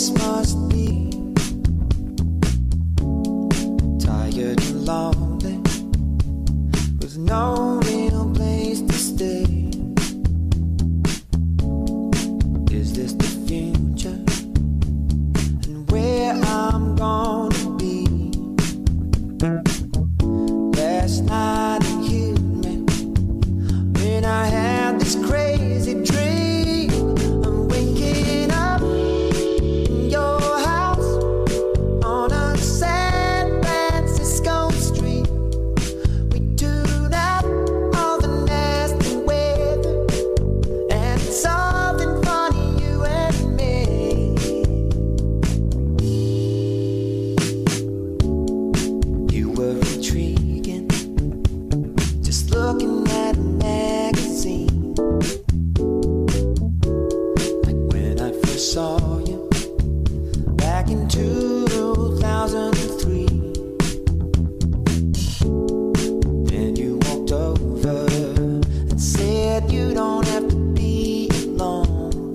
This must be tired and lonely, with no real place to stay. Is this the future, and where I'm gonna be? Last night it hit me when I had this crazy dream. I'm waking up in your house on a San Francisco street. We tune out all the nasty weather, and it's something funny, you and me. You were intriguing, just looking at a magazine. Like when I first saw you back in 2003. Then you walked over and said you don't have to be alone.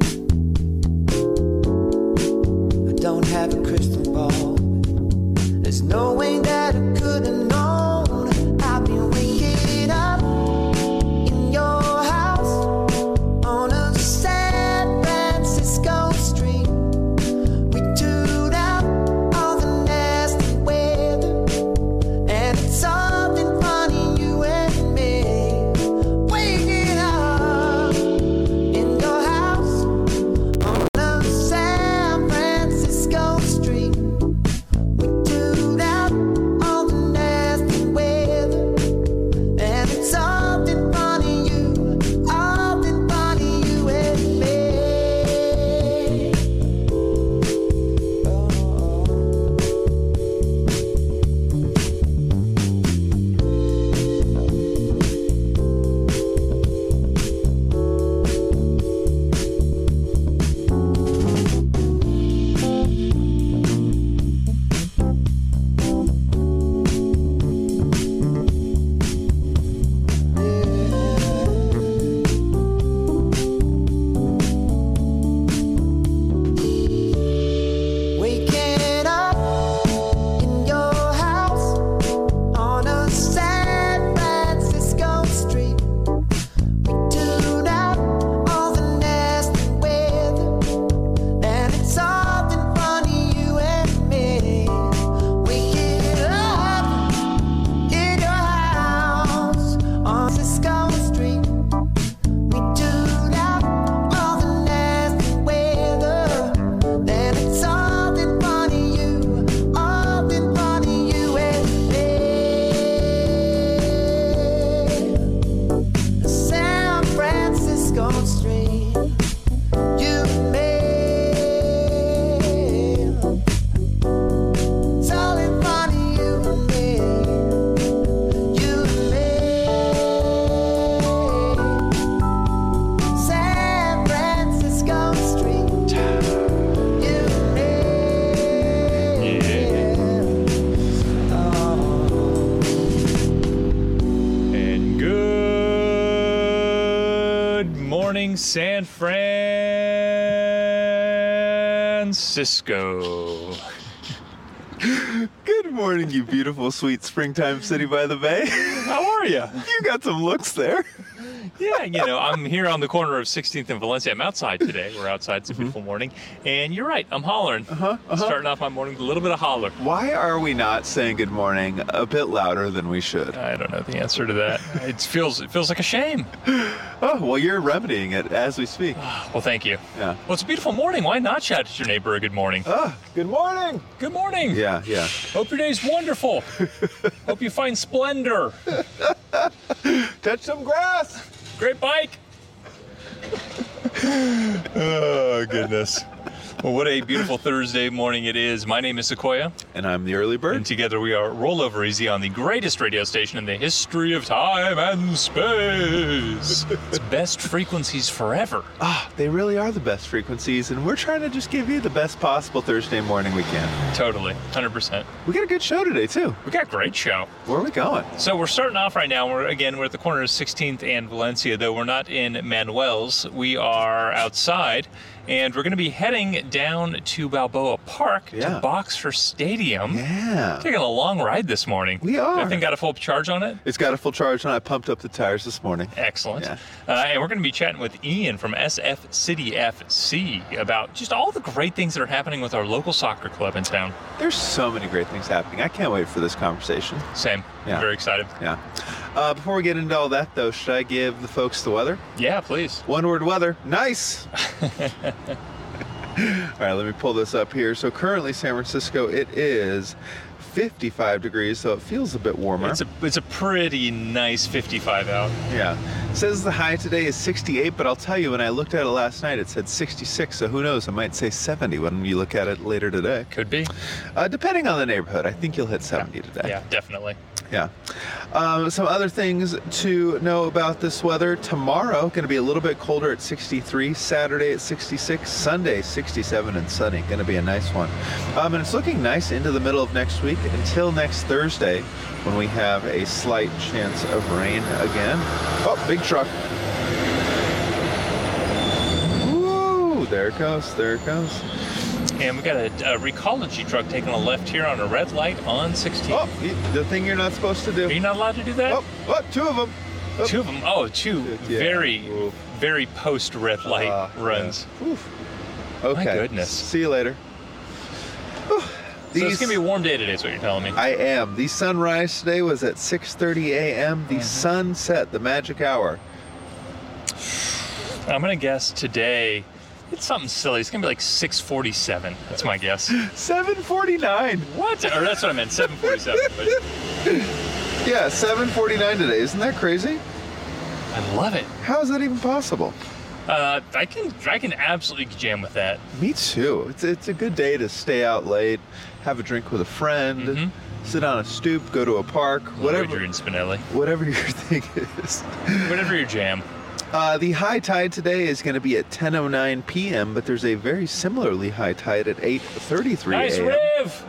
I don't have a crystal ball, there's no way that I could have known. I've been waking up in your house on a San Francisco street. We tune out all the nasty weather, and it's something funny, you and me. Waking up in your house on a San Francisco street. We tune out all the nasty weather, and it's something funny, you and me. Waking up in your house on a San Francisco street. We tune out all the nasty weather, and it's something funny, you and me. Waking up in your house on Cisco Street. We tune out all the nasty weather, and it's something funny, you and me. San Francisco Street, you and me. Something funny, you and me. You and me. San Francisco Street, you and me. And good morning, San Francisco. Good morning, you beautiful, sweet springtime city by the bay. How are you? You got some looks there. Yeah, I'm here on the corner of 16th and Valencia. I'm outside today. We're outside. It's a beautiful morning. And you're right. I'm hollering. Starting off my morning with a little bit of holler. Why are we not saying good morning a bit louder than we should? I don't know the answer to that. It feels like a shame. Oh, well, you're remedying it as we speak. Well, thank you. Yeah. Well, it's a beautiful morning. Why not shout at your neighbor a good morning? Good morning. Good morning. Yeah. Hope your day's wonderful. Hope you find splendor. Touch some grass. Great bike. Oh, goodness. Well, what a beautiful Thursday morning it is. My name is Sequoia. And I'm the early bird. And together we are Rollover Easy on the greatest radio station in the history of time and space. It's best frequencies forever. They really are the best frequencies, and we're trying to just give you the best possible Thursday morning we can. Totally, 100%. We got a good show today, too. We got a great show. Where are we going? So we're starting off right now. We're at the corner of 16th and Valencia, though we're not in Manuel's. We are outside, and we're going to be heading down to Balboa Park Yeah. to Boxer Stadium. Yeah. Taking a long ride this morning. We are. That thing got a full charge on it? It's got a full charge, and I pumped up the tires this morning. Excellent. Yeah. And we're going to be chatting with Ian from SF City FC about just all the great things that are happening with our local soccer club in town. There's so many great things happening. I can't wait for this conversation. Same. Yeah. Very excited. Yeah. Before we get into all that, though, should I give the folks the weather? Yeah, please. One word weather. Nice. All right, let me pull this up here. So currently, San Francisco, it is 55 degrees, so it feels a bit warmer. It's a pretty nice 55 out. Yeah. It says the high today is 68, but I'll tell you, when I looked at it last night, it said 66, so who knows? I might say 70 when you look at it later today. Could be. Depending on the neighborhood, I think you'll hit 70 today. Yeah, definitely. Yeah. Some other things to know about this weather. Tomorrow, going to be a little bit colder at 63. Saturday at 66. Sunday, 67 and sunny. Going to be a nice one. And it's looking nice into the middle of next week until next Thursday when we have a slight chance of rain again. Oh, big truck. Woo! There it goes. There it goes. And we got a Recology truck taking a left here on a red light on 16. Oh, the thing you're not supposed to do. Are you not allowed to do that? Oh, two of them. Oh. Two of them. Oh, two Yeah. very, Ooh. very post-red light runs. Yeah. Oof. Okay. My goodness. See you later. Whew. So it's going to be a warm day today is what you're telling me. I am. The sunrise today was at 6:30 a.m. The sunset, the magic hour. I'm going to guess today it's something silly. It's going to be like 6:47. That's my guess. 7:49. What? Or that's what I meant, 7:47. But Yeah, 7:49 today. Isn't that crazy? I love it. How is that even possible? I can absolutely jam with that. Me too. It's a good day to stay out late, have a drink with a friend, sit on a stoop, go to a park, whatever. Adrian Spinelli. Whatever your thing is. Whatever your jam. The high tide today is going to be at 10:09 p.m., but there's a very similarly high tide at 8:33 Nice a.m. riv!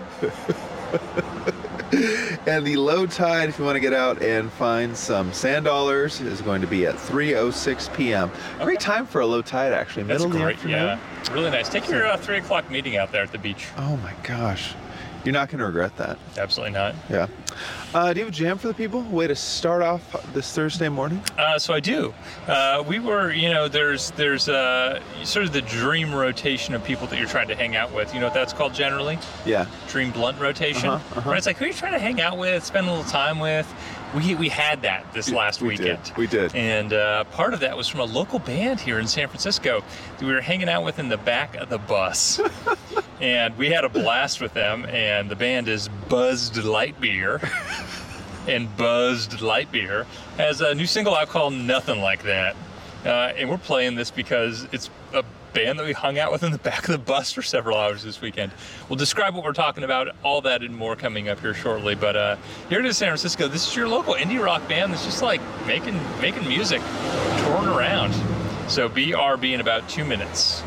And the low tide, if you want to get out and find some sand dollars, is going to be at 3:06 p.m. Great time for a low tide, actually. That's Middle of the great, afternoon. yeah. Really nice. Take your 3 o'clock meeting out there at the beach. Oh my gosh. You're not going to regret that. Absolutely not. Yeah. Do you have a jam for the people? Way to start off this Thursday morning? So I do. We were, there's sort of the dream rotation of people that you're trying to hang out with. You know what that's called generally? Yeah. Dream blunt rotation. Where it's like, who are you trying to hang out with, spend a little time with? We had that this last weekend. We did. And part of that was from a local band here in San Francisco that we were hanging out with in the back of the bus. And we had a blast with them, and the band is Buzzed Lightbeer. And Buzzed Lightbeer has a new single out called Nothing Like That. And we're playing this because it's a band that we hung out with in the back of the bus for several hours this weekend. We'll describe what we're talking about, all that and more coming up here shortly. But here it is, San Francisco. This is your local indie rock band that's just like making music, touring around. So BRB in about 2 minutes.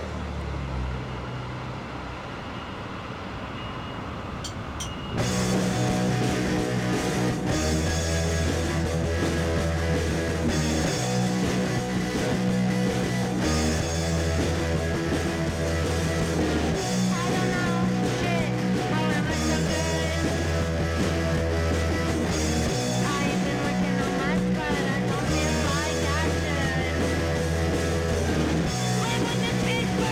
Big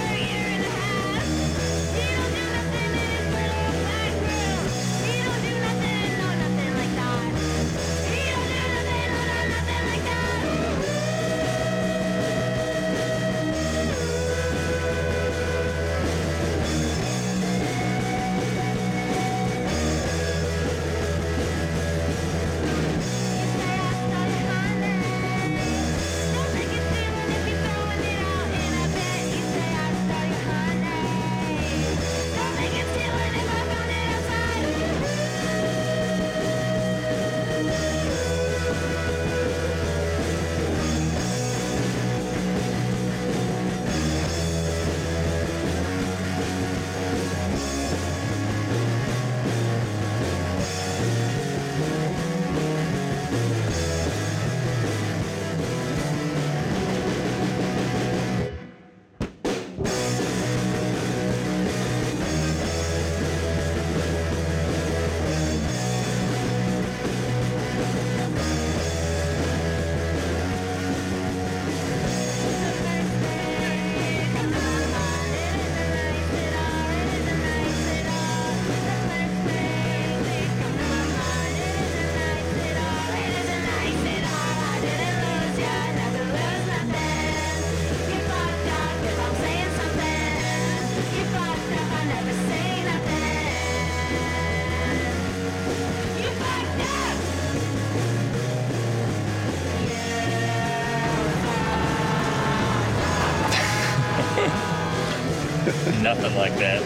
like that.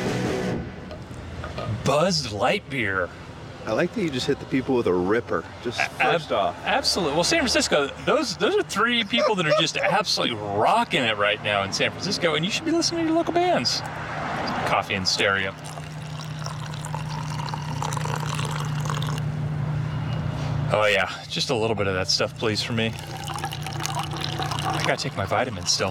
Buzzed Light Beer. I like that you just hit the people with a ripper. Just first off. Absolutely. Well, San Francisco, those are three people that are just absolutely rocking it right now in San Francisco, and you should be listening to your local bands. Coffee and stereo. Oh yeah, just a little bit of that stuff, please, for me. I gotta take my vitamins still.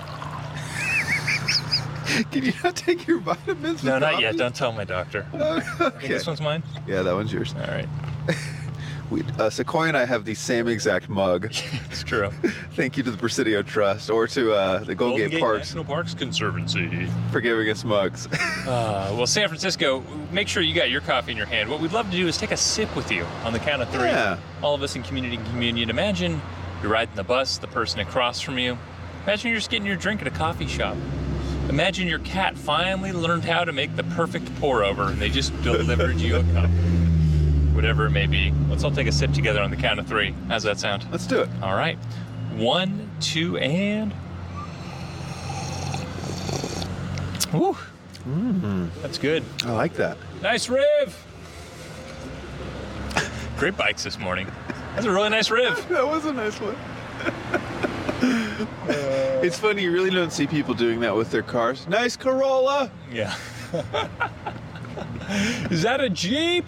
Can you not take your vitamins? No, with not coffee? yet. Don't tell my doctor. Okay. This one's mine? Yeah, that one's yours. All right. Sequoia and I have the same exact mug. It's true. Thank you to the Presidio Trust or to the Golden Gate Parks National Parks Conservancy for giving us mugs. Well, San Francisco, make sure you got your coffee in your hand. What we'd love to do is take a sip with you on the count of three. Yeah. All of us in Community Communion. Imagine you're riding the bus, the person across from you. Imagine you're just getting your drink at a coffee shop. Imagine your cat finally learned how to make the perfect pour over and they just delivered you a cup. Whatever it may be. Let's all take a sip together on the count of three. How's that sound? Let's do it. All right. 1, 2, and... Woo! That's good. I like that. Nice riv! Great bikes this morning. That's a really nice riv. That was a nice one. It's funny, you really don't see people doing that with their cars. Nice Corolla! Yeah. Is that a Jeep?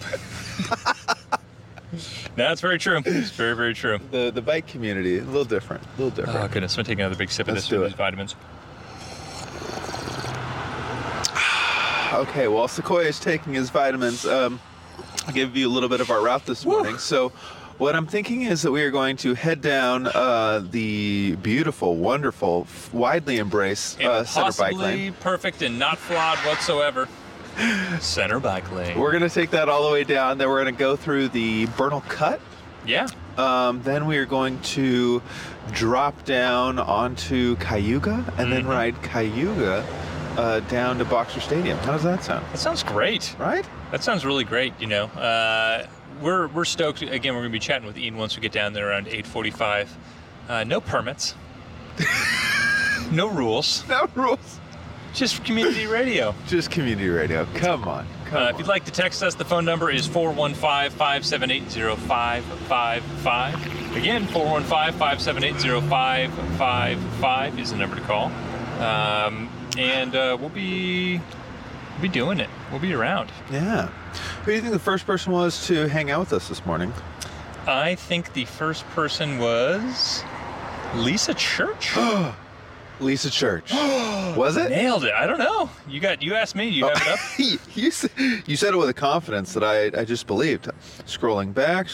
No, that's very true. It's very, very true. The bike community, a little different. Oh, goodness. I'm going to take another big sip of Let's this do with it. these vitamins. Okay, while Sequoia is taking his vitamins, I'll give you a little bit of our route this morning. So what I'm thinking is that we are going to head down the beautiful, wonderful, widely embraced Center Bike Lane. Perfect and not flawed whatsoever. Center Bike Lane. We're going to take that all the way down. Then we're going to go through the Bernal Cut. Yeah. Then we are going to drop down onto Cayuga and then ride Cayuga down to Boxer Stadium. How does that sound? That sounds great. Right? That sounds really great, you know. We're stoked. Again, we're going to be chatting with Ian once we get down there around 8:45. No permits. No rules. No rules. Just community radio. Just community radio. Come on. If you'd like to text us, the phone number is 415-578-0555. Again, 415-578-0555 is the number to call. And we'll be doing it. We'll be around. Yeah. Who do you think the first person was to hang out with us this morning? I think the first person was Lisa Church. Lisa Church. Was it? Nailed it. I don't know. You asked me. You have it up? you said it with a confidence that I just believed. Scrolling back.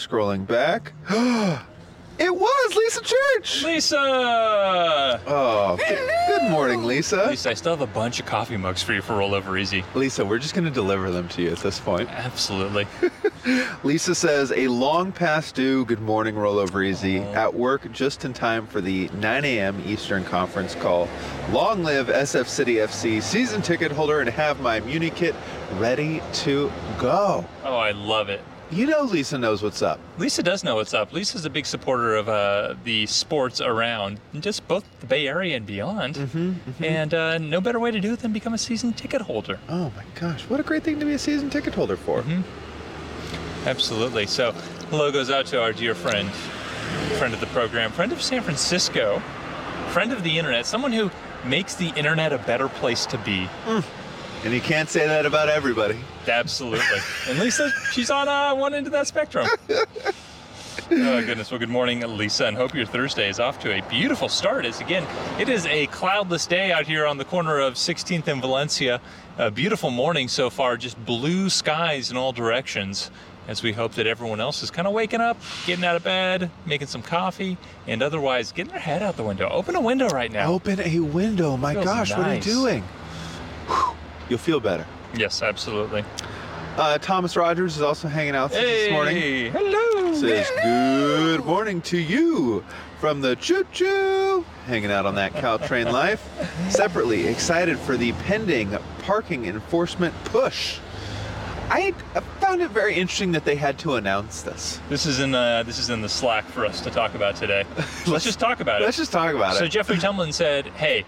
It was Lisa Church. Lisa! Oh, good morning, Lisa. Lisa, I still have a bunch of coffee mugs for you for Rollover Easy. Lisa, we're just going to deliver them to you at this point. Absolutely. Lisa says, a long past due good morning, Rollover Easy. At work just in time for the 9 a.m. Eastern conference call. Long live SF City FC, season ticket holder, and have my Muni kit ready to go. Oh, I love it. You know Lisa knows what's up. Lisa does know what's up. Lisa's a big supporter of the sports around, just both the Bay Area and beyond. And no better way to do it than become a season ticket holder. Oh my gosh, what a great thing to be a season ticket holder for. Absolutely. So, hello goes out to our dear friend of the program, friend of San Francisco, friend of the internet, someone who makes the internet a better place to be. And you can't say that about everybody. Absolutely. And Lisa, she's on one end of that spectrum. Oh, goodness. Well, good morning, Lisa, and hope your Thursday is off to a beautiful start. It is a cloudless day out here on the corner of 16th and Valencia. A beautiful morning so far, just blue skies in all directions, as we hope that everyone else is kind of waking up, getting out of bed, making some coffee, and otherwise getting their head out the window. Open a window right now. Open a window. My Feels gosh, what are you nice. doing? Whew. You'll feel better. Yes, absolutely. Thomas Rogers is also hanging out with us this morning. Hey, hello. Says good morning to you from the choo-choo. Hanging out on that Caltrain Life. Separately, excited for the pending parking enforcement push. I found it very interesting that they had to announce this. This is in the Slack for us to talk about today. Let's just talk about it. Let's just talk about So it. Jeffrey Tumlin said, hey,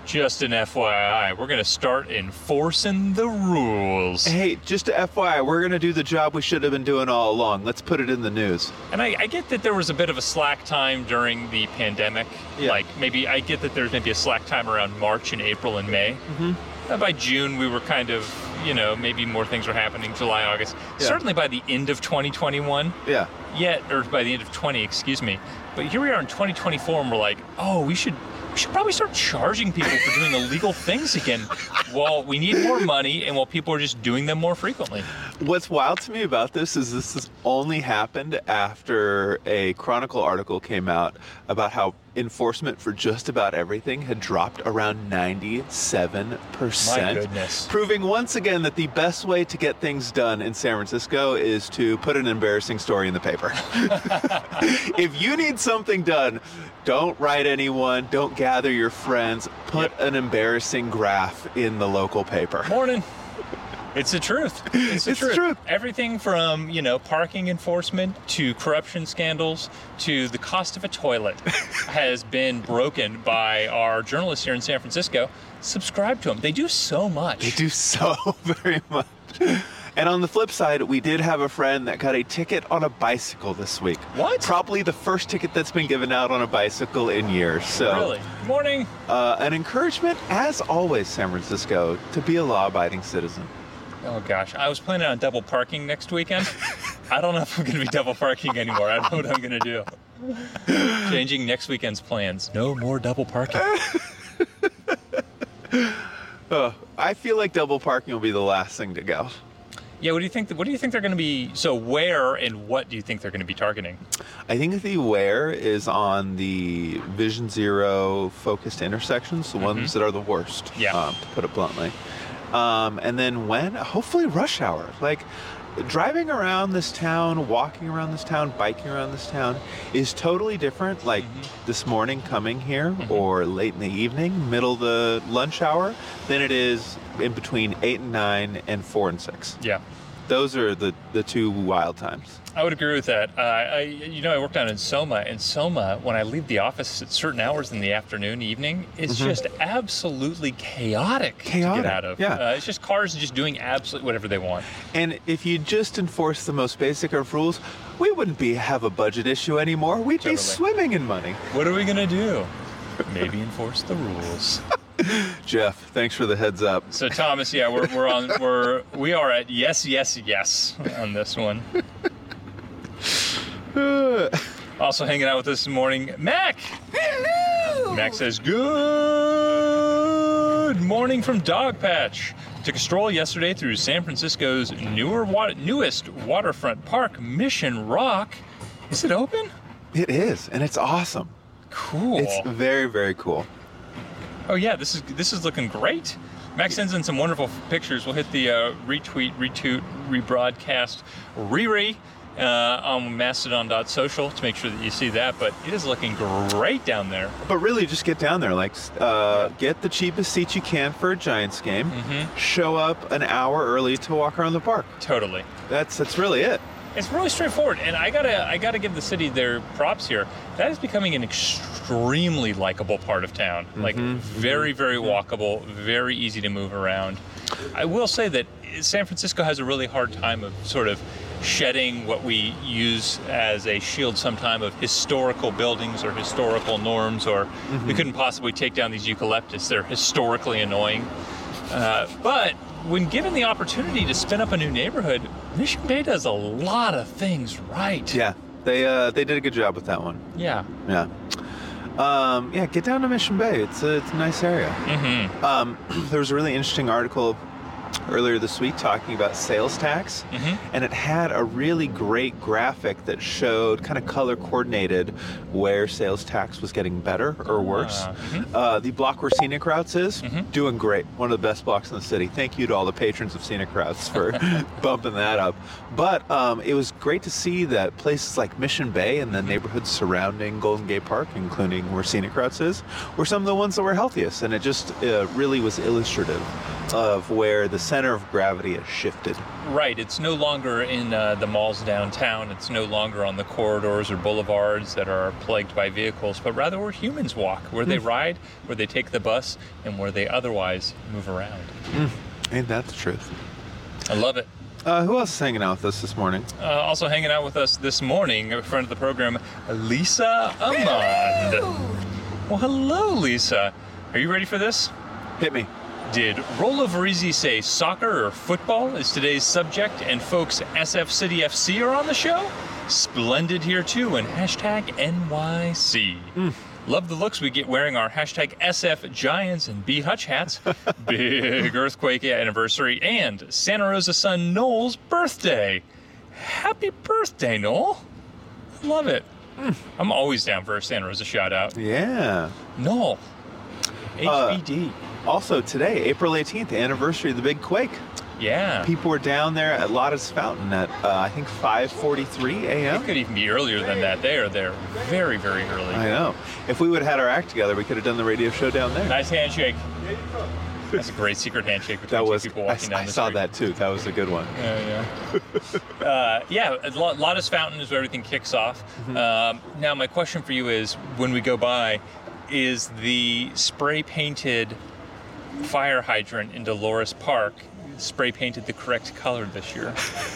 Just an FYI, we're going to start enforcing the rules. Hey, just a FYI, we're going to do the job we should have been doing all along. Let's put it in the news. And I get that there was a bit of a slack time during the pandemic. Yeah. Like, maybe I get that there's maybe a slack time around March and April and May. By June, we were kind of, maybe more things were happening, July, August. Yeah. Certainly by the end of 2021. Yeah. Or by the end of 20, excuse me. But here we are in 2024, and we're like, oh, we should probably start charging people for doing illegal things again. Well, we need more money, and while people are just doing them more frequently. What's wild to me about this is this has only happened after a Chronicle article came out about how enforcement for just about everything had dropped around 97%. My goodness. Proving once again that the best way to get things done in San Francisco is to put an embarrassing story in the paper. If you need something done, don't write anyone, don't gather your friends, put an embarrassing graph in the local paper. Morning. It's the truth. It's the truth. Everything from, parking enforcement to corruption scandals to the cost of a toilet has been broken by our journalists here in San Francisco. Subscribe to them. They do so much. They do so very much. And on the flip side, we did have a friend that got a ticket on a bicycle this week. What? Probably the first ticket that's been given out on a bicycle in years. So, really? Morning. An encouragement, as always, San Francisco, to be a law-abiding citizen. Oh gosh, I was planning on double parking next weekend. I don't know if I'm going to be double parking anymore. I don't know what I'm going to do. Changing next weekend's plans. No more double parking. I feel like double parking will be the last thing to go. Yeah, what do you think they're going to be? So where and what do you think they're going to be targeting? I think the where is on the Vision Zero focused intersections, the ones that are the worst, to put it bluntly. And then when? Hopefully rush hour. Like, driving around this town, walking around this town, biking around this town is totally different. Like this morning coming here or late in the evening, middle of the lunch hour, than it is in between 8 and 9 and 4 and 6. Yeah. Those are the two wild times. I would agree with that. I worked down in Soma. In Soma, when I leave the office at certain hours in the afternoon, evening, it's just absolutely chaotic to get out of. Yeah. It's just cars just doing absolutely whatever they want. And if you just enforce the most basic of rules, we wouldn't have a budget issue anymore. We'd be swimming in money. What are we gonna do? Maybe enforce the rules. Jeff, thanks for the heads up. So Thomas, we are at yes on this one. Also hanging out with us this morning, Mac. Hello. Mac says, good morning from Dogpatch. Took a stroll yesterday through San Francisco's newest waterfront park, Mission Rock. Is it open? It is, and it's awesome. Cool. It's very, very cool. Oh yeah, this is looking great. Max sends in some wonderful pictures. We'll hit the retweet, rebroadcast, on mastodon.social to make sure that you see that. But it is looking great down there. But really, just get down there. Like, get the cheapest seats you can for a Giants game. Show up an hour early to walk around the park. Totally. That's really it. It's really straightforward, and I gotta give the city their props here. That is becoming an extremely likable part of town. Like very, very walkable, very easy to move around. I will say that San Francisco has a really hard time of sort of shedding what we use as a shield sometime of historical buildings or historical norms, or we couldn't possibly take down these eucalyptus. They're historically annoying. But when given the opportunity to spin up a new neighborhood, Mission Bay does a lot of things right. Yeah, they did a good job with that one. Yeah. Yeah. Get down to Mission Bay. It's a nice area. There was a really interesting article earlier this week talking about sales tax, and it had a really great graphic that showed kind of color coordinated where sales tax was getting better or worse. The block where Scenic Routes is doing great, one of the best blocks in the city. Thank you to all the patrons of Scenic Routes for bumping that up. But it was great to see that places like Mission Bay and the neighborhoods surrounding Golden Gate Park, including where Scenic Routes is, were some of the ones that were healthiest, and it just really was illustrative of where the center of gravity has shifted. Right. It's no longer in the malls downtown. It's no longer on the corridors or boulevards that are plagued by vehicles, but rather where humans walk, where they ride, where they take the bus, and where they otherwise move around. Ain't that the truth? I love it. Who else is hanging out with us this morning? Also hanging out with us this morning, a friend of the program, Lisa Amand. Well, hello, Lisa. Are you ready for this? Hit me. Did Rollo Verizzi say soccer or football is today's subject, and folks SF City FC are on the show? Splendid here too, and hashtag NYC. Love the looks we get wearing our hashtag SF Giants and B Hutch hats. Big earthquake anniversary and Santa Rosa son Noel's birthday. Happy birthday, Noel. Love it. I'm always down for a Santa Rosa shout out. Yeah. Noel. HBD. Also today, April 18th, anniversary of the big quake. Yeah. People were down there at Lotta's Fountain at, I think, 5:43 a.m. It could even be earlier than that. They are there very, very early. I know. If we would have had our act together, we could have done the radio show down there. Nice handshake. That's a great secret handshake between That was, two people walking down I the saw street. that too. That was a good one. Yeah. Lotta's Fountain is where everything kicks off. Now, my question for you is, when we go by, is the spray-painted fire hydrant in Dolores Park spray-painted the correct color this year?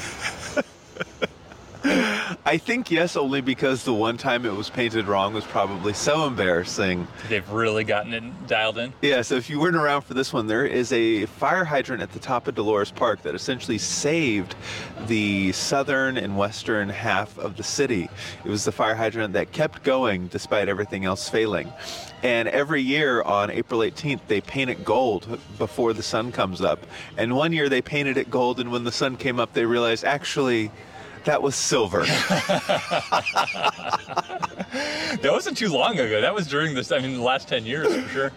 I think yes, only because the one time it was painted wrong was probably so embarrassing. They've really gotten it dialed in? Yeah, so if you weren't around for this one, there is a fire hydrant at the top of Dolores Park that essentially saved the southern and western half of the city. It was the fire hydrant that kept going despite everything else failing. And every year on April 18th, they paint it gold before the sun comes up. And one year they painted it gold, and when the sun came up, they realized, actually, that was silver. That wasn't too long ago. That was during this, the last 10 years for sure.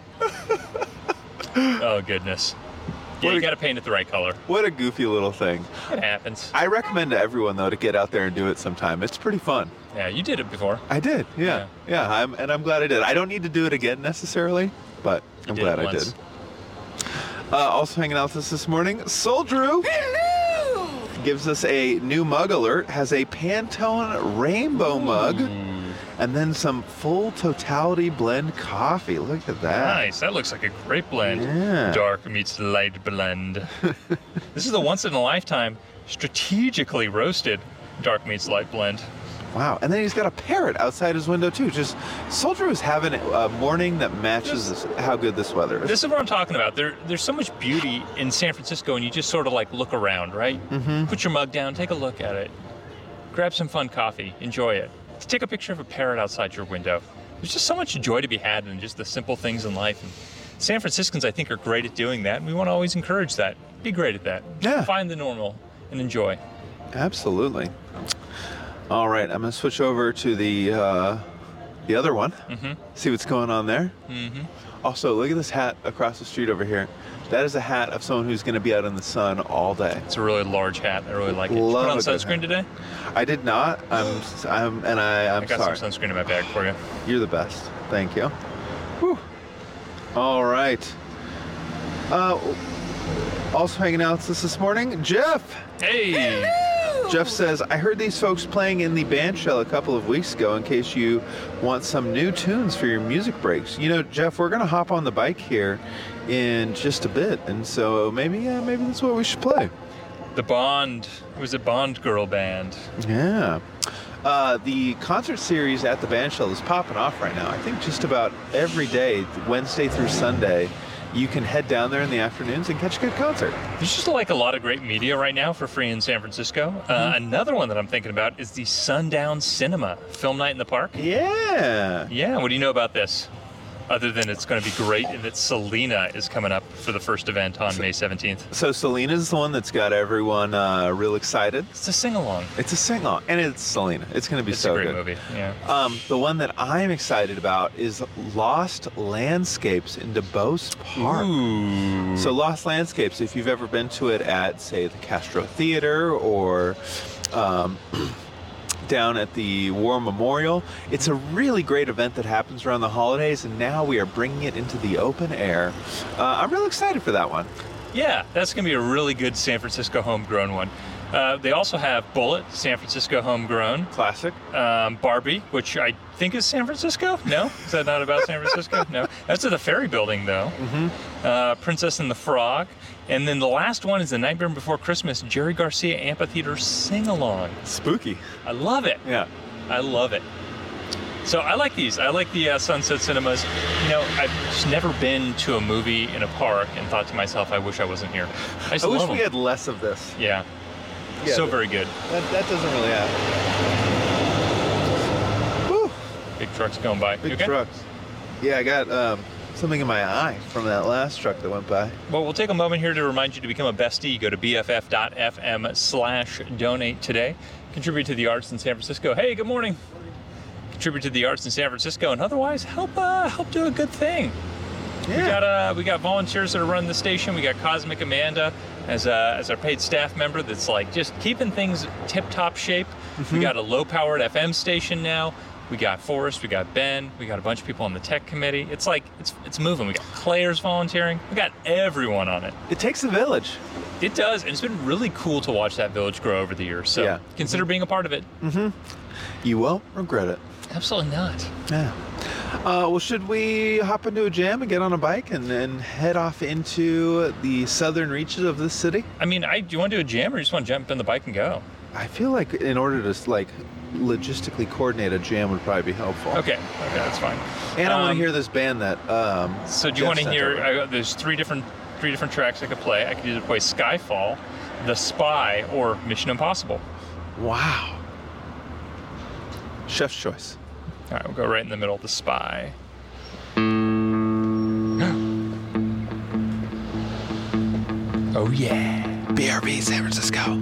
Oh, goodness. Yeah, you got to paint it the right color. What a goofy little thing. It happens. I recommend to everyone, though, to get out there and do it sometime. It's pretty fun. Yeah, you did it before. I did, yeah. I'm glad I did. I don't need to do it again necessarily, but I'm glad I did. Also hanging out with us this morning, Soul Drew. Gives us a new mug alert, has a Pantone rainbow mug, and then some full totality blend coffee. Look at that. Nice. That looks like a great blend. Yeah. Dark meets light blend. This is a once in a lifetime, strategically roasted dark meets light blend. Wow. And then he's got a parrot outside his window too. Just Soul Drew is having a morning that matches how good this weather is. This is what I'm talking about. There's so much beauty in San Francisco, and you just sort of like look around, right? Put your mug down, take a look at it. Grab some fun coffee, enjoy it. Take a picture of a parrot outside your window. There's just so much joy to be had in just the simple things in life. And San Franciscans, I think, are great at doing that, and we want to always encourage that. Be great at that. Yeah. Find the normal and enjoy. Absolutely. All right, I'm going to switch over to the other one. See what's going on there. Also, look at this hat across the street over here. That is a hat of someone who's going to be out in the sun all day. It's a really large hat. I really like it. Love Did you put on a good sunscreen today? I did not. I'm I got sorry. some sunscreen in my bag for you. You're the best. Thank you. Whew. All right. Also hanging out with us this morning, Jeff. Hey! Jeff says, I heard these folks playing in the band shell a couple of weeks ago in case you want some new tunes for your music breaks. You know, Jeff, we're going to hop on the bike here in just a bit, and so maybe that's what we should play. The Bond, it was a Bond girl band. Yeah. The concert series at the band shell is popping off right now. I think just about every day, Wednesday through Sunday, you can head down there in the afternoons and catch a good concert. There's just like a lot of great media right now for free in San Francisco. Another one that I'm thinking about is the Sundown Cinema Film Night in the Park. Yeah. Yeah, what do you know about this? Other than it's going to be great and that Selena is coming up for the first event on May 17th. So Selena's the one that's got everyone real excited. It's a sing-along. It's a sing-along, and it's Selena. It's going to be so good. It's a great movie, yeah. The one that I'm excited about is Lost Landscapes in DuBose Park. Ooh. So Lost Landscapes, if you've ever been to it at, say, the Castro Theater or down at the War Memorial, it's a really great event that happens around the holidays, and now we are bringing it into the open air. I'm real excited for that one. Yeah, that's going to be a really good San Francisco homegrown one. They also have Bullet, San Francisco homegrown. Classic. Barbie, which I think is San Francisco. No? Is that not about San Francisco? No. That's at the Ferry Building, though. Mm-hmm. Princess and the Frog. And then the last one is The Nightmare Before Christmas, Jerry Garcia Amphitheater Sing-Along. Spooky. I love it. Yeah. I love it. So I like these. I like the Sunset Cinemas. You know, I've just never been to a movie in a park and thought to myself, I wish I wasn't here. I wish love we them. had less of this. Yeah. Yeah, So very good. That doesn't really happen. Woo. Big trucks going by. You Big okay? trucks. Yeah, I got something in my eye from that last truck that went by. Well, we'll take a moment here to remind you to become a bestie. You go to bff.fm/donate today. Contribute to the arts in San Francisco. Hey, good morning. Contribute to the arts in San Francisco, and otherwise help do a good thing. Yeah. We got volunteers that are running the station. We got Cosmic Amanda as our paid staff member that's like just keeping things tip-top shape. Mm-hmm. We got a low-powered FM station now. We got Forrest, we got Ben, we got a bunch of people on the tech committee. It's like it's moving. We got Claire's volunteering. We got everyone on it. It takes a village. It does, and it's been really cool to watch that village grow over the years. So Yeah. consider being a part of it. Mm-hmm. You won't regret it. Absolutely not. Yeah. Well, should we hop into a jam and get on a bike and head off into the southern reaches of this city? I mean, do you want to do a jam or you just want to jump in the bike and go? I feel like in order to logistically coordinate a jam would probably be helpful. Okay, that's fine. And I want to hear this band that. So do you Jeff want to sent hear? over. There's three different tracks I could play. I could either play Skyfall, The Spy, or Mission Impossible. Wow. Chef's choice. All right, we'll go right in the middle. The Spy. Oh yeah. BRB San Francisco.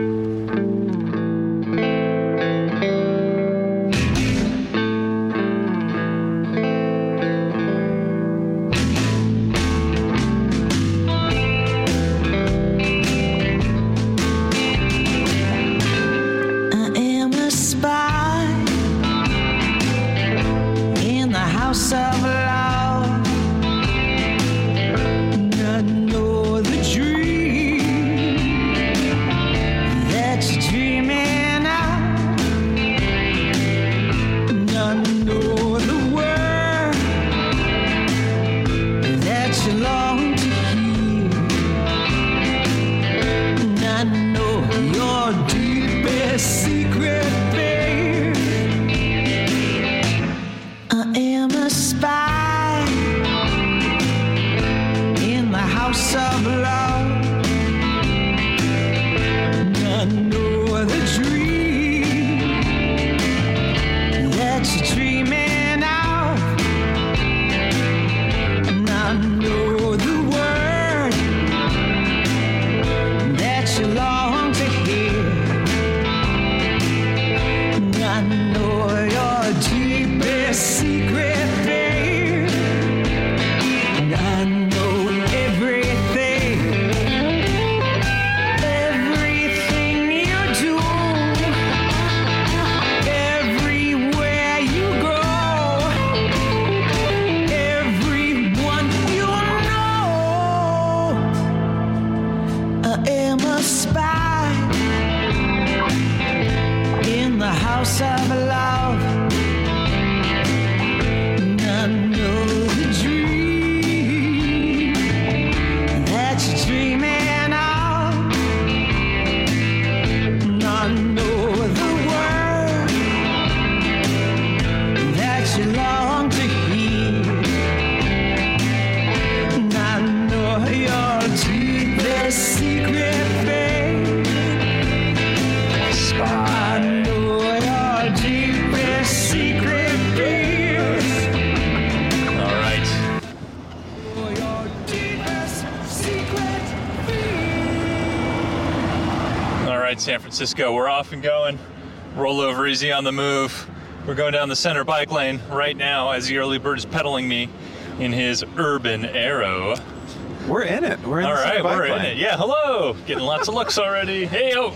San Francisco, we're off and going. Roll over easy on the move. We're going down the center bike lane right now as the early bird is pedaling me in his Urban Arrow. We're in it. We're in All the center right, bike we're lane. in it. Yeah, hello. Getting lots of looks already. Hey, oh.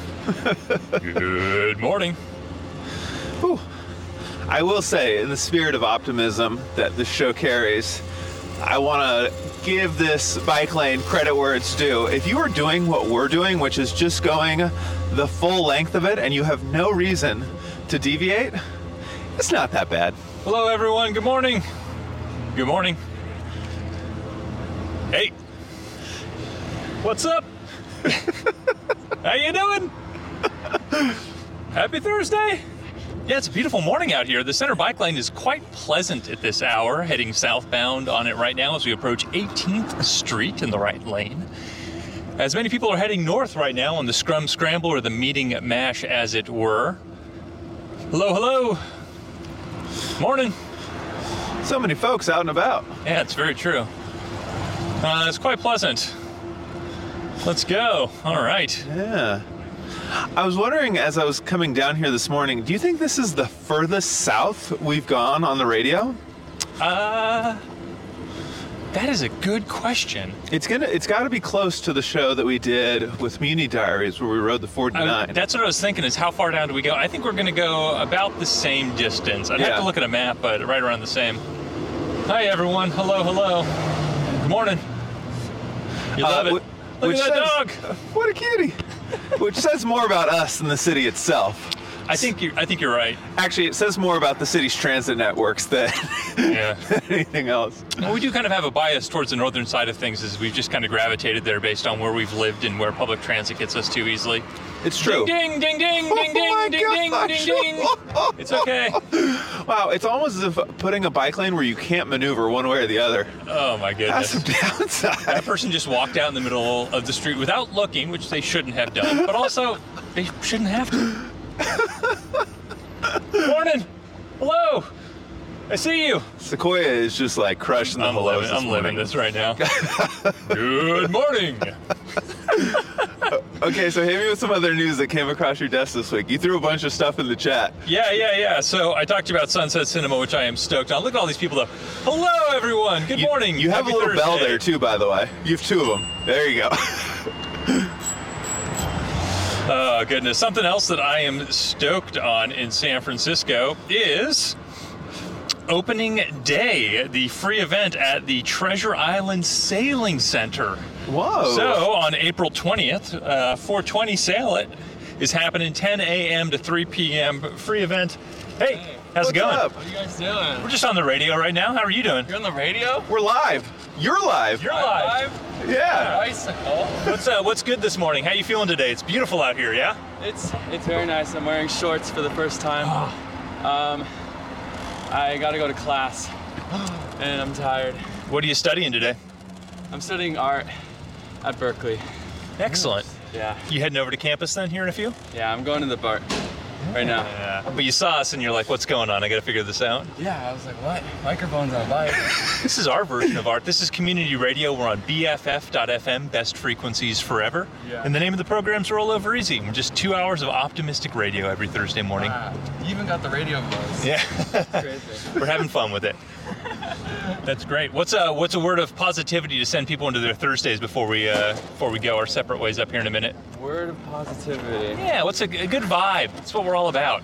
Good morning. Whew. I will say, in the spirit of optimism that this show carries, I want to give this bike lane credit where it's due. If you are doing what we're doing, which is just going the full length of it, and you have no reason to deviate, it's not that bad. Hello, everyone. Good morning. Good morning. Hey. What's up? How you doing? Happy Thursday. Yeah, it's a beautiful morning out here. The center bike lane is quite pleasant at this hour, heading southbound on it right now as we approach 18th Street in the right lane. As many people are heading north right now on the Scrum Scramble, or the meeting mash as it were. Hello, hello. Morning. So many folks out and about. Yeah, it's very true. It's quite pleasant. Let's go. All right. Yeah. I was wondering as I was coming down here this morning, do you think this is the furthest south we've gone on the radio? That is a good question. It's got to be close to the show that we did with Muni Diaries where we rode the 49. That's what I was thinking, is how far down do we go? I think we're going to go about the same distance. I'd have to look at a map, but right around the same. Hi, everyone. Hello, hello. Good morning. You love it. Look at that dog. What a cutie. Which says more about us than the city itself. I think you're right. Actually, it says more about the city's transit networks than anything else. Well, we do kind of have a bias towards the northern side of things, as we've just kind of gravitated there based on where we've lived and where public transit gets us to easily. It's true. Ding, ding, ding, ding, ding, ding, ding, ding, ding. It's okay. Wow, it's almost as if putting a bike lane where you can't maneuver one way or the other. Oh my goodness. That's some downside. That person just walked out in the middle of the street without looking, which they shouldn't have done, but also they shouldn't have to. Morning. Hello. I see you. Sequoia is just like crushing the hellos. I'm living this right now. Good morning. Okay, so hit me with some other news that came across your desk this week. You threw a bunch of stuff in the chat. Yeah. So I talked about Sunset Cinema, which I am stoked on. Look at all these people though. Hello, everyone. Good morning. You have Happy a little Thursday. bell there too, by the way. You have two of them. There you go. Oh, goodness. Something else that I am stoked on in San Francisco is opening day, the free event at the Treasure Island Sailing Center. Whoa. So on April 20th, 420 Sail It is happening 10 a.m. to 3 p.m. Free event. Hey, how's it going? Up? What are you guys doing? We're just on the radio right now. How are you doing? You're on the radio? We're live. You're live. You're live. Yeah. Bicycle. What's good this morning? How you feeling today? It's beautiful out here, yeah? It's very nice. I'm wearing shorts for the first time. I gotta go to class, and I'm tired. What are you studying today? I'm studying art at Berkeley. Excellent. Yeah. You heading over to campus then here in a few? Yeah, I'm going to the BART right now. Yeah. But you saw us and you're like, what's going on? I gotta figure this out. Yeah, I was like, what? Microphones on a bike. This is our version of art. This is community radio. We're on BFF.FM, best frequencies forever. Yeah. And the name of the program's Roll Over Easy. We're just 2 hours of optimistic radio every Thursday morning. Wow. You even got the radio buzz. Yeah. Crazy. We're having fun with it. That's great. What's a word of positivity to send people into their Thursdays before we go our separate ways up here in a minute? Word of positivity. Yeah, what's a good vibe? That's what we're all about.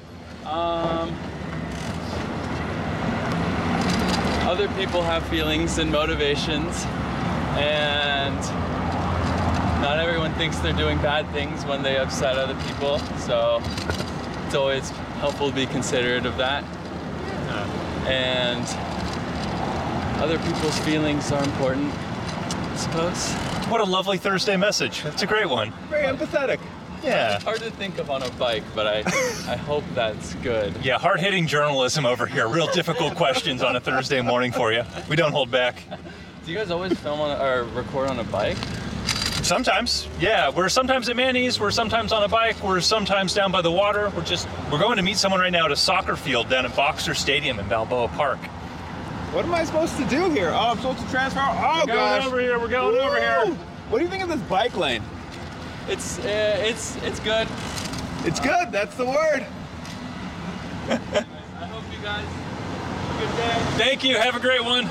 Other people have feelings and motivations, and not everyone thinks they're doing bad things when they upset other people, so it's always helpful to be considerate of that. And other people's feelings are important, I suppose. What a lovely Thursday message. That's a great one. Very empathetic. Yeah. Hard to think of on a bike, but I hope that's good. Yeah, hard-hitting journalism over here. Real difficult questions on a Thursday morning for you. We don't hold back. Do you guys always film or record on a bike? Sometimes, yeah. We're sometimes at Manny's, we're sometimes on a bike, we're sometimes down by the water. We're going to meet someone right now at a soccer field down at Boxer Stadium in Balboa Park. What am I supposed to do here? Oh, I'm supposed to transfer. Oh, gosh. We're going over here. What do you think of this bike lane? It's good. It's good. That's the word. I hope you guys have a good day. Thank you. Have a great one.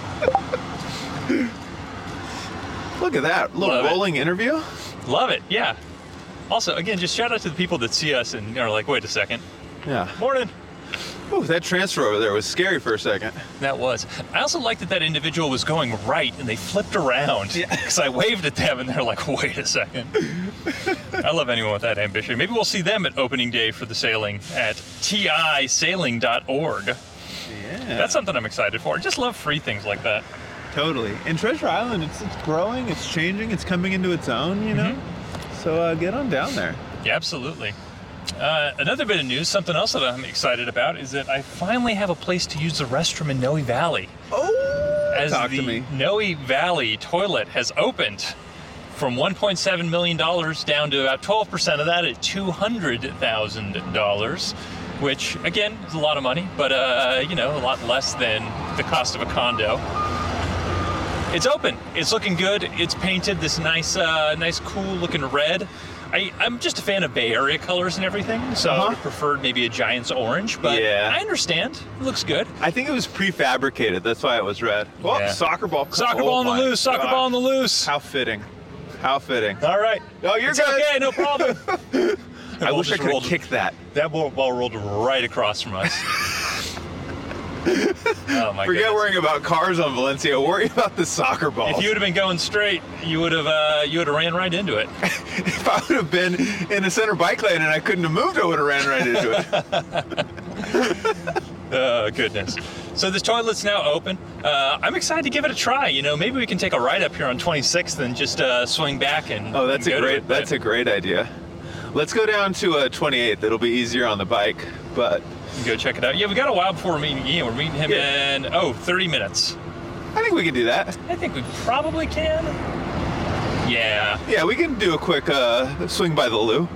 Look at that. Little Love it. rolling interview. Love it. Yeah. Also, again, just shout out to the people that see us and are like, wait a second. Yeah. Morning. Ooh, that transfer over there was scary for a second. That was. I also liked that individual was going right and they flipped around. Because I waved at them and they're like, wait a second. I love anyone with that ambition. Maybe we'll see them at opening day for the sailing at tisailing.org. Yeah. That's something I'm excited for. I just love free things like that. Totally. And Treasure Island, it's growing, it's changing, it's coming into its own, you know? So get on down there. Yeah, absolutely. Another bit of news, something else that I'm excited about, is that I finally have a place to use the restroom in Noe Valley. Oh, As talk the to me. Noe Valley toilet has opened from $1.7 million down to about 12% of that at $200,000, which, again, is a lot of money, but, a lot less than the cost of a condo. It's open. It's looking good. It's painted this nice, cool looking red. I'm just a fan of Bay Area colors and everything, so I would have preferred maybe a Giants orange, but Yeah. I understand. It looks good. I think it was prefabricated. That's why it was red. Well, Yeah. soccer ball. Soccer ball on the my loose. Soccer God. ball on the loose. How fitting. How fitting. All right. Oh, you're It's good. okay. No problem. I wish I could have kicked that. That ball rolled right across from us. Oh my Forget goodness. worrying about cars on Valencia. Worry about the soccer ball. If you would have been going straight, you would have ran right into it. If I would have been in a center bike lane and I couldn't have moved, I would have ran right into it. Oh, goodness. So this toilet's now open. I'm excited to give it a try. Maybe we can take a ride up here on 26th and just swing back and Oh, that's and a go to great. it, but- That's a great idea. Let's go down to 28th. It'll be easier on the bike, but Go check it out. Yeah, we got a while before we're meeting Ian. We're meeting him Yeah. in 30 minutes. I think we can do that. I think we probably can. Yeah. Yeah, we can do a quick swing by the loo.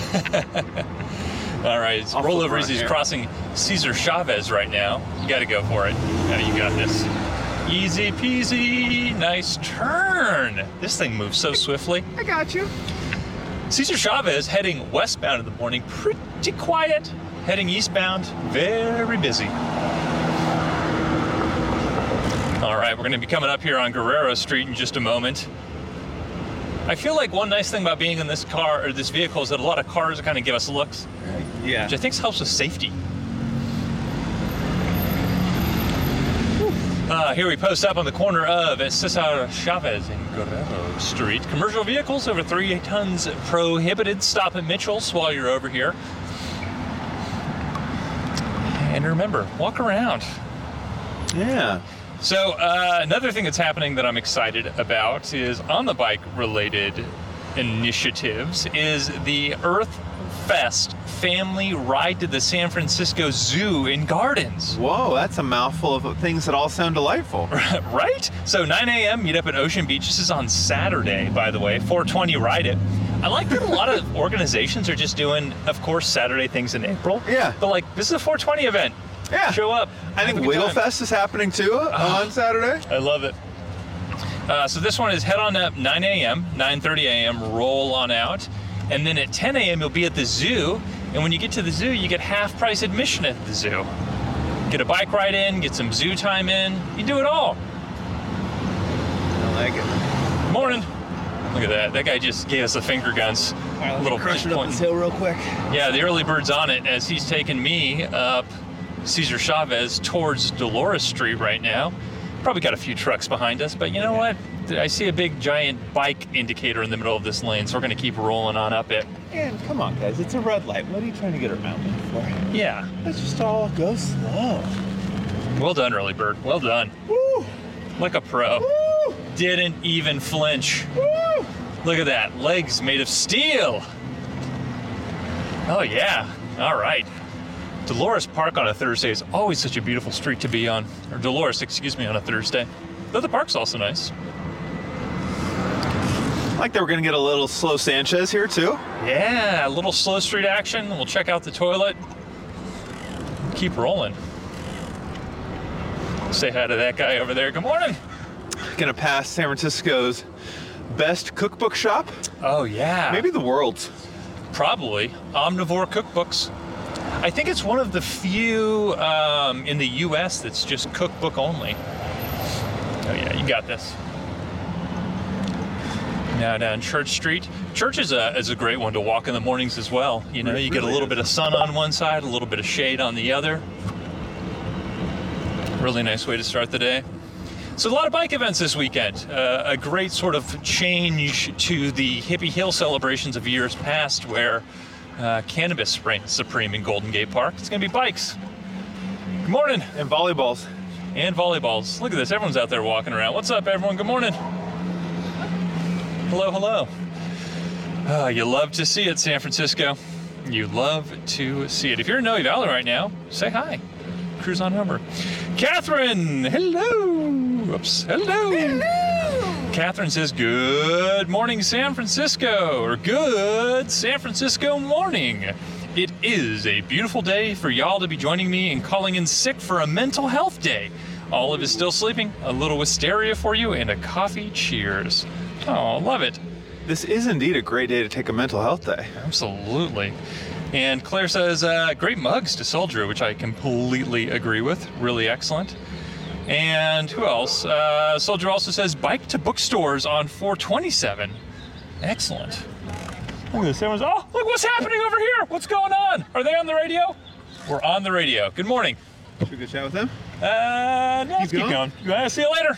All right, it's I'll roll flip over as around he's here. crossing Cesar Chavez right now. You got to go for it. Yeah, you got this. Easy peasy. Nice turn. This thing moves so swiftly. I got you. Cesar Chavez heading westbound in the morning, pretty quiet. Heading eastbound, very busy. All right, we're going to be coming up here on Guerrero Street in just a moment. I feel like one nice thing about being in this car or this vehicle is that a lot of cars kind of give us looks, Yeah. which I think helps with safety. Here we post up on the corner of Cesar Chavez and Guerrero Street. Commercial vehicles over 3 tons prohibited. Stop at Mitchell's while you're over here. And remember, walk around. Yeah. So another thing that's happening that I'm excited about is on the bike related initiatives is the Earth Fest family ride to the San Francisco Zoo and Gardens. Whoa, that's a mouthful of things that all sound delightful. Right? So 9 a.m. meet up at Ocean Beach. This is on Saturday, by the way. 420 ride it. I like that a lot of organizations are just doing, of course, Saturday things in April. Yeah. But like, this is a 420 event. Yeah. Show up. I think Have a good time. Wigglefest is happening too on Saturday. I love it. So this one is head on up 9 a.m., 9:30 a.m., roll on out. And then at 10 a.m. you'll be at the zoo. And when you get to the zoo, you get half price admission at the zoo. Get a bike ride in, get some zoo time in. You do it all. I like it. Morning. Look at that. That guy just gave us the finger guns. Little crush it up pointing. this hill real quick. Yeah, the early bird's on it as he's taking me up Cesar Chavez towards Dolores Street right now. Probably got a few trucks behind us, but you know what? I see a big giant bike indicator in the middle of this lane, so we're gonna keep rolling on up it. And come on, guys, it's a red light. What are you trying to get around me for? Yeah. Let's just all go slow. Well done, early bird. Well done. Woo! Like a pro. Woo! Didn't even flinch. Woo! Look at that. Legs made of steel. Oh, yeah. All right. Dolores Park on a Thursday is always such a beautiful street to be on. Or Dolores, excuse me, on a Thursday. Though the park's also nice. Like that we're gonna get a little slow Sanchez here too. Yeah, a little slow street action. We'll check out the toilet. Keep rolling. Say hi to that guy over there. Good morning. Gonna pass San Francisco's best cookbook shop. Oh, yeah. Maybe the world's. Probably. Omnivore Cookbooks. I think it's one of the few in the U.S. that's just cookbook only. Oh, yeah, you got this. Now down Church Street. Church is a great one to walk in the mornings as well. You know, you get a little bit of sun on one side, a little bit of shade on the other. Really nice way to start the day. So a lot of bike events this weekend. A great sort of change to the Hippie Hill celebrations of years past where cannabis reigns supreme in Golden Gate Park. It's going to be bikes. Good morning. And volleyballs. And volleyballs. Look at this. Everyone's out there walking around. What's up, everyone? Good morning. Hello, hello. You love to see it, San Francisco. You love to see it. If you're in Noe Valley right now, say hi. Cruise on over. Catherine, hello. Oops, hello. Hello. Catherine says, good morning, San Francisco, or good San Francisco morning. It is a beautiful day for y'all to be joining me in calling in sick for a mental health day. Olive is still sleeping, a little wisteria for you, and a coffee cheers. Oh, love it. This is indeed a great day to take a mental health day. Absolutely. And Claire says, great mugs to Soldier, which I completely agree with. Really excellent. And who else? Soldier also says, bike to bookstores on 427. Excellent. Look at this. Everyone's, oh, look what's happening over here. What's going on? Are they on the radio? We're on the radio. Good morning. Should we go chat with them? No, let's keep going. See you later.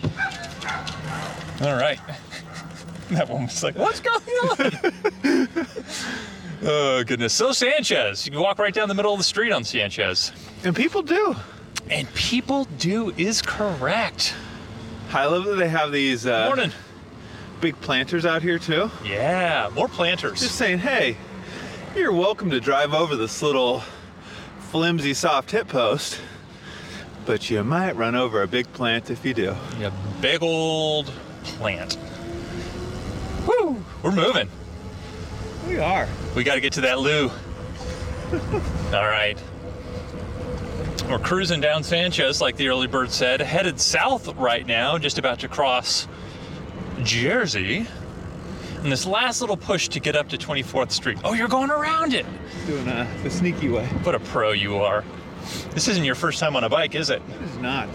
All right. That one was like, what's going on? Oh, goodness. So Sanchez. You can walk right down the middle of the street on Sanchez. And people do. And people do is correct. I love that they have these Morning. big planters out here, too. Yeah, more planters. Just saying, hey, you're welcome to drive over this little flimsy soft hip post, but you might run over a big plant if you do. Yeah, big old plant. Woo! We're moving. We are. We got to get to that loo. All right. We're cruising down Sanchez, like the early bird said, headed south right now, just about to cross Jersey. And this last little push to get up to 24th Street. Oh, you're going around it. Doing the sneaky way. What a pro you are. This isn't your first time on a bike, is it? It is not.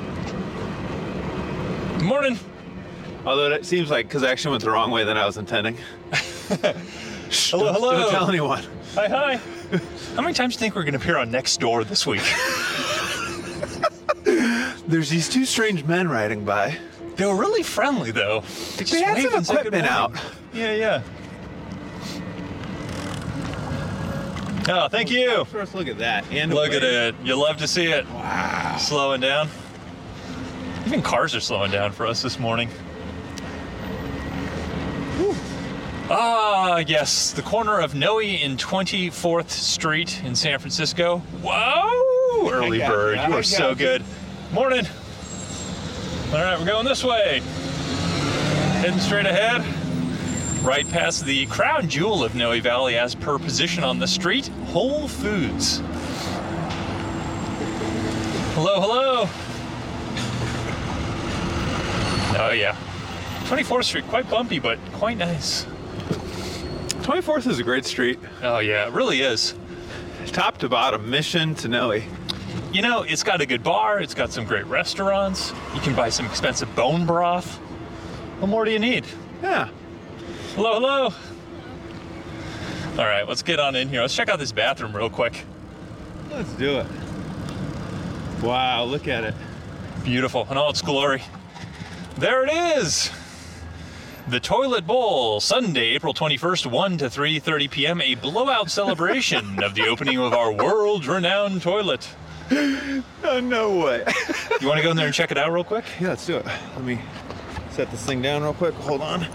Good morning. Although it seems like, because I actually went the wrong way than I was intending. Hello, hello. Don't tell anyone. Hi, hi. How many times do you think we're going to appear on Next Door this week? There's these two strange men riding by. They were really friendly, though. They had some equipment out. Yeah, yeah. Oh, thank you. First, look at that. And Look at it. You love to see it. Wow. Slowing down. Even cars are slowing down for us this morning. Ah, yes, the corner of Noe and 24th Street in San Francisco. Whoa! Early bird, you are so good. Morning. All right, we're going this way. Heading straight ahead. Right past the crown jewel of Noe Valley as per position on the street, Whole Foods. Hello, hello. Oh, yeah. 24th Street, quite bumpy, but quite nice. 24th is a great street. Oh, yeah, it really is. Top to bottom, Mission to Noe. You know, it's got a good bar. It's got some great restaurants. You can buy some expensive bone broth. What more do you need? Yeah. Hello, hello. All right, let's get on in here. Let's check out this bathroom real quick. Let's do it. Wow, look at it. Beautiful in all its glory. There it is. The Toilet Bowl, Sunday, April 21st, 1 to 3:30 p.m. A blowout celebration of the opening of our world-renowned toilet. Oh, no way. You want to go in there and check it out real quick? Yeah, let's do it. Let me set this thing down real quick. Hold on.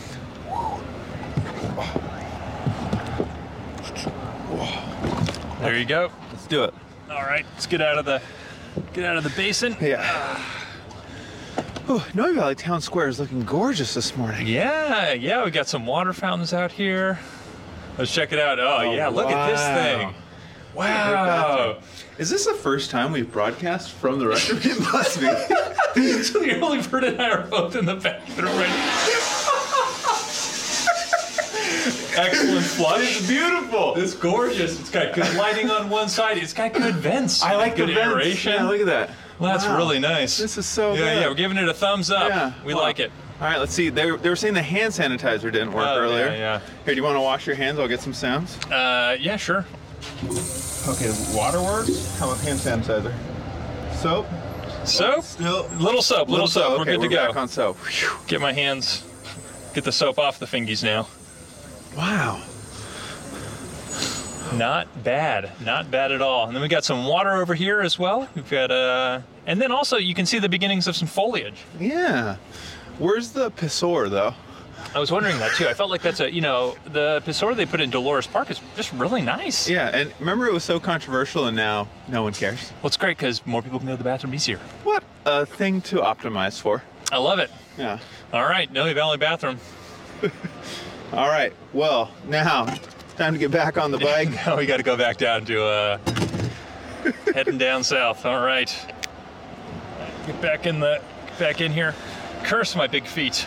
There you go. Let's do it. All right, let's get out of the basin. Yeah. Ooh, Noe Valley Town Square is looking gorgeous this morning. Yeah, we got some water fountains out here. Let's check it out. Oh yeah, look at this thing. Wow. Is this the first time we've broadcast from the restroom? It must be. So the early bird and I are both in the bathroom right now. Excellent flush. It's beautiful. It's gorgeous. It's got good lighting on one side. It's got good vents. I like good the vents. aeration. Yeah, look at that. Well, that's Wow. really nice. This is so good. Yeah, we're giving it a thumbs up. Yeah. We Wow. like it. All right, let's see. They were saying the hand sanitizer didn't work earlier. Yeah. Here, do you want to wash your hands? I'll get some sounds. Yeah, sure. Okay, water works. How about hand sanitizer? Soap? Soap? Still. Little soap. We're Okay, good to go. Back on soap. Whew. Get my hands, get the soap off the fingies now. Wow. Not bad at all. And then we got some water over here as well. We've got and then also you can see the beginnings of some foliage. Yeah. Where's the pissoir though? I was wondering that too. I felt like that's the pissoir they put in Dolores Park is just really nice. Yeah, and remember it was so controversial and now no one cares. Well, it's great because more people can go to the bathroom easier. What a thing to optimize for. I love it. Yeah. All right, Noe Valley bathroom. All right, well, now, time to get back on the bike. Now we got to go back down to heading down south. All right, get back in here. Curse my big feet.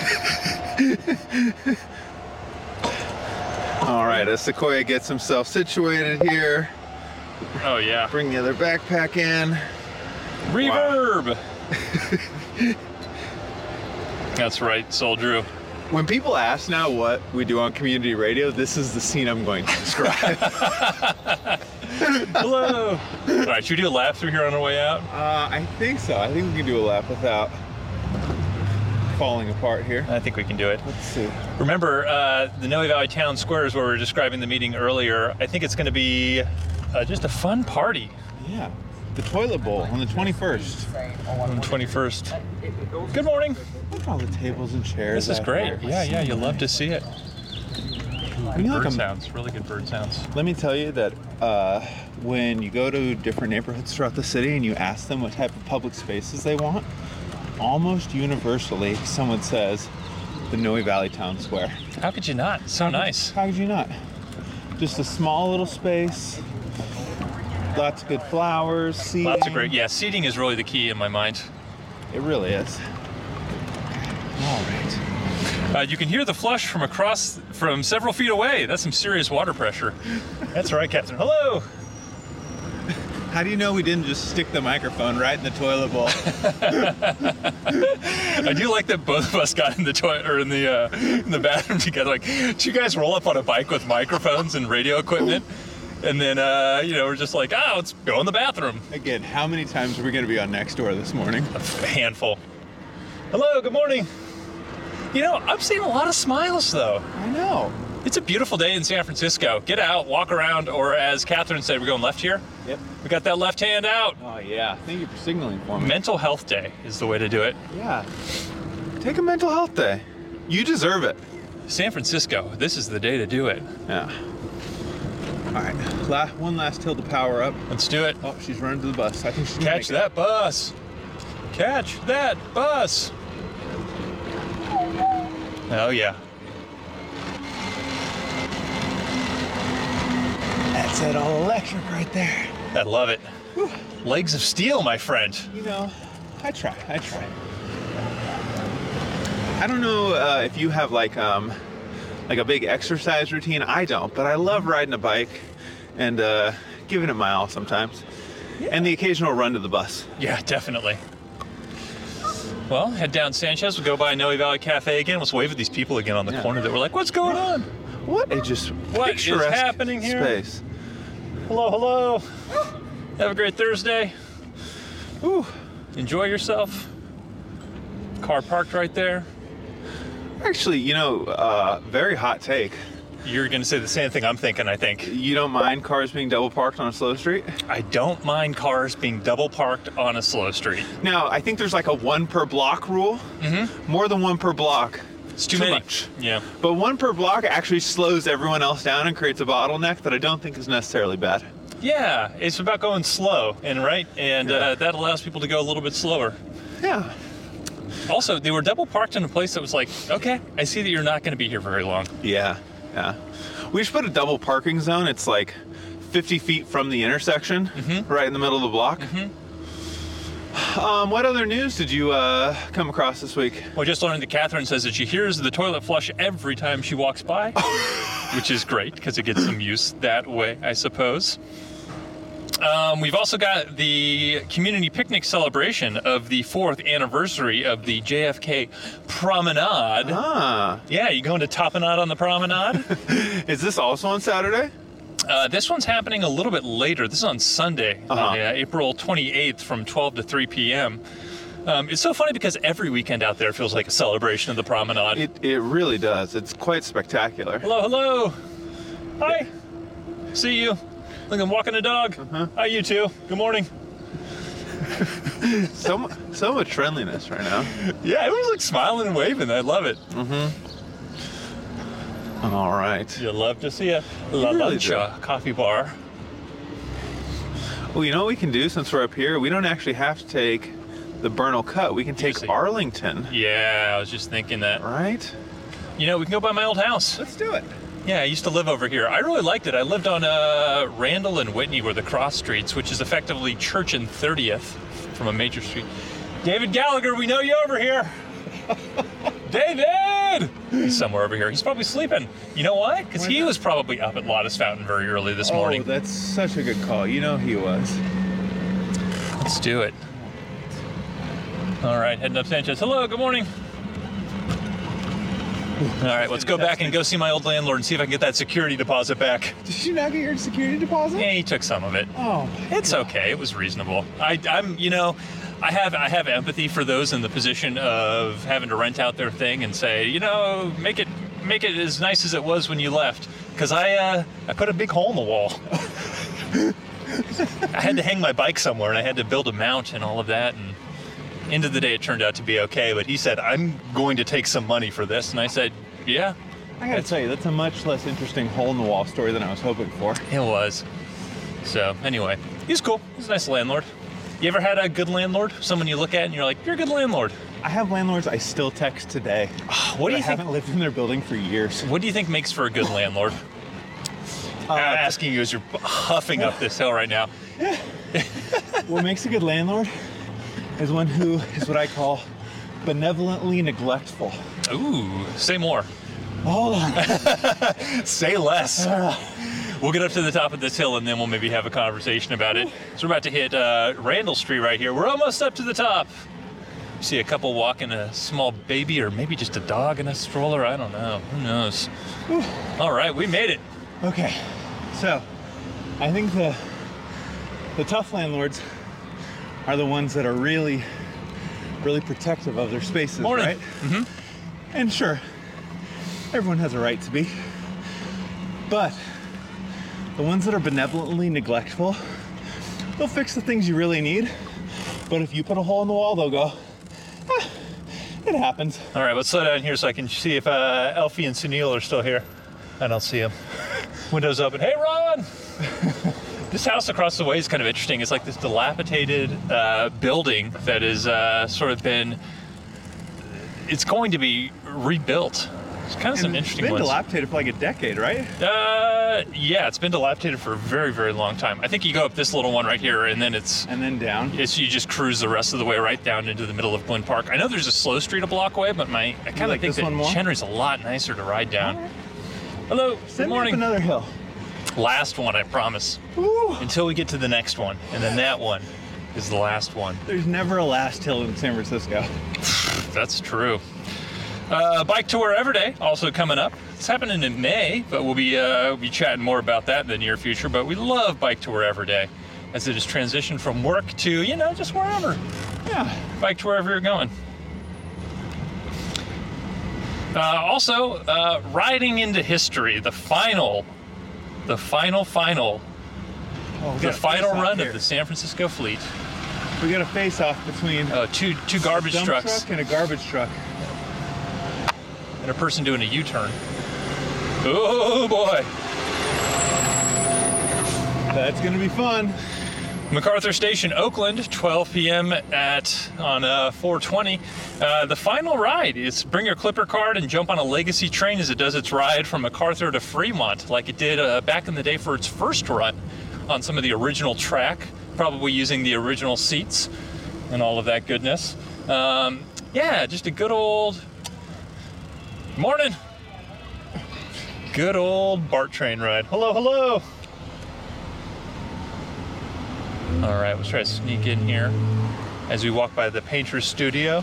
All right, as Sequoia gets himself situated here, Oh yeah. bring the other backpack in. Reverb. That's right, Soul Drew. When people ask now what we do on community radio, this is the scene I'm going to describe. Hello. All right, should we do a lap through here on our way out? I think so. I think we can do a lap without falling apart here. I think we can do it. Let's see. Remember, the Noe Valley Town Square is where we were describing the meeting earlier. I think it's going to be just a fun party. Yeah. The toilet bowl on the 21st. On the 21st. Good morning. Look at all the tables and chairs. This is out great. here. Yeah, you love to see it. You know, like Bird I'm- sounds, really good bird sounds. Let me tell you that when you go to different neighborhoods throughout the city and you ask them what type of public spaces they want, almost universally someone says the Noe Valley Town Square. How could you not? So nice. How could you not? Just a small little space, lots of good flowers, seating. Lots of great. Yeah, seating is really the key in my mind. It really is. All right. You can hear the flush from several feet away. That's some serious water pressure. That's right, Captain. Hello. How do you know we didn't just stick the microphone right in the toilet bowl? I do like that both of us got in the toilet or in the bathroom together. Like, did you guys roll up on a bike with microphones and radio equipment? And then we're just like, let's go in the bathroom. Again, how many times are we going to be on Nextdoor this morning? A handful. Hello. Good morning. I'm seeing a lot of smiles though. I know. It's a beautiful day in San Francisco. Get out, walk around, or as Catherine said, we're going left here. Yep. We got that left hand out. Oh yeah. Thank you for signaling for me. Mental health day is the way to do it. Yeah. Take a mental health day. You deserve it. San Francisco, this is the day to do it. Yeah. All right. One last hill to power up. Let's do it. Oh, she's running to the bus. I think she's gonna Catch make that bus. Catch that bus. Oh yeah. That's that all electric right there. I love it. Whew. Legs of steel, my friend. You know, I try. I don't know if you have like a big exercise routine. I don't, but I love riding a bike and giving it my all sometimes. Yeah. And the occasional run to the bus. Yeah, definitely. Well, head down Sanchez. We'll go by Noe Valley Cafe again. Let's wave at these people again on the corner that were like, what's going on? What a What is picturesque happening here? space. Hello. Have a great Thursday. Ooh. Enjoy yourself. Car parked right there. Actually, very hot take. You're going to say the same thing I'm thinking, I think. You don't mind cars being double parked on a slow street? I don't mind cars being double parked on a slow street. Now, I think there's like a 1 per block rule. Mm-hmm. More than 1 per block. It's too much. Yeah. But 1 per block actually slows everyone else down and creates a bottleneck that I don't think is necessarily bad. Yeah, it's about going slow, and that allows people to go a little bit slower. Yeah. Also, they were double parked in a place that was like, okay, I see that you're not going to be here very long. Yeah. We should put a double parking zone. It's like 50 feet from the intersection, right in the middle of the block. What other news did you come across this week? Well, just learned that Catherine says that she hears the toilet flush every time she walks by, which is great because it gets some use that way, I suppose. We've also got the community picnic celebration of the 4th anniversary of the JFK Promenade. Ah. Yeah, you going to Tapenade on the Promenade? Is this also on Saturday? This one's happening a little bit later. This is on Sunday, April 28th from 12 to 3 p.m. It's so funny because every weekend out there feels like a celebration of the promenade. It really does. It's quite spectacular. Hello, hello. Hi. See you. Look, I'm walking a dog. Hi, you two. Good morning. So much friendliness right now. Yeah, everyone's like smiling and waving. I love it. All right. You love to see a La really Lancha coffee bar. Well, you know what we can do since we're up here? We don't actually have to take the Bernal Cut. We can take Easy. Arlington. Yeah, I was just thinking that. Right? You know, we can go by my old house. Let's do it. Yeah, I used to live over here. I really liked it. I lived on Randall and Whitney were the cross streets, which is effectively Church and 30th from a major street. David Gallagher, we know you over here. David! He's somewhere over here. He's probably sleeping. You know why? Because he was probably up at Lotus Fountain very early this morning. Oh, that's such a good call. You know he was. Let's do it. All right, heading up Sanchez. Hello, good morning. All right, let's go back and go see my old landlord and see if I can get that security deposit back. Did you not get your security deposit? Yeah, he took some of it. Oh, It's okay. It was reasonable. I'm, you know, I have empathy for those in the position of having to rent out their thing and say, you know, make it as nice as it was when you left. Because I put a big hole in the wall. I had to hang my bike somewhere and I had to build a mount and all of that. And end of the day, it turned out to be okay. But he said, I'm going to take some money for this. And I said, yeah. I gotta tell you, that's a much less interesting hole in the wall story than I was hoping for. It was. So anyway, he's cool. He's a nice landlord. You ever had a good landlord? Someone you look at and you're like, you're a good landlord. I have landlords I still text today. What do you I haven't lived in their building for years. What do you think makes for a good landlord? I'm asking you as you're huffing up this hill right now. What makes a good landlord is one who is what I call benevolently neglectful. Ooh, say more. Hold on. Say less. We'll get up to the top of this hill and then we'll maybe have a conversation about it. So we're about to hit Randall Street right here. We're almost up to the top. You see a couple walking a small baby or maybe just a dog in a stroller. I don't know. Who knows? All right, we made it. Okay, so I think the tough landlords are the ones that are really protective of their spaces, Morning. right? And sure, everyone has a right to be, but the ones that are benevolently neglectful, they'll fix the things you really need, but if you put a hole in the wall, they'll go, it happens. All right, let's slow down here so I can see if Elfie and Sunil are still here. I don't see them. Windows open. Hey, Ron! This house across the way is kind of interesting. It's like this dilapidated building that is sort of been, it's going to be rebuilt. It's kind of some interesting It's been ones. dilapidated for like a decade, right? Yeah, it's been dilapidated for a very, very long time. I think you go up this little one right here and then And then down. you just cruise the rest of the way right down into the middle of Glen Park. I know there's a slow street a block away, but I kind of like think this that one more? Chenry's a lot nicer to ride down. Hello, good Send me morning. up another hill. Last one, I promise. Ooh. Until we get to the next one, and then that one is the last one. There's never a last hill in San Francisco. That's true. Bike Tour Everyday also coming up. It's happening in May, but we'll be chatting more about that in the near future. But we love Bike Tour Everyday as it has transitioned from work to, just wherever. Yeah. Bike to wherever you're going. Also, riding into history, the final Oh, we final got a face-off run here. of the San Francisco fleet. We got a face off between Two garbage a dump trucks truck and a garbage truck. and a person doing a U-turn. Oh boy! That's gonna be fun. MacArthur Station, Oakland, 12 p.m. on 4/20. The final ride is bring your Clipper card and jump on a Legacy train as it does its ride from MacArthur to Fremont, like it did back in the day for its first run on some of the original track, probably using the original seats and all of that goodness. Yeah, just a good old morning. Good old BART train ride. Hello, hello. All right, let's try to sneak in here as we walk by the Painter's Studio.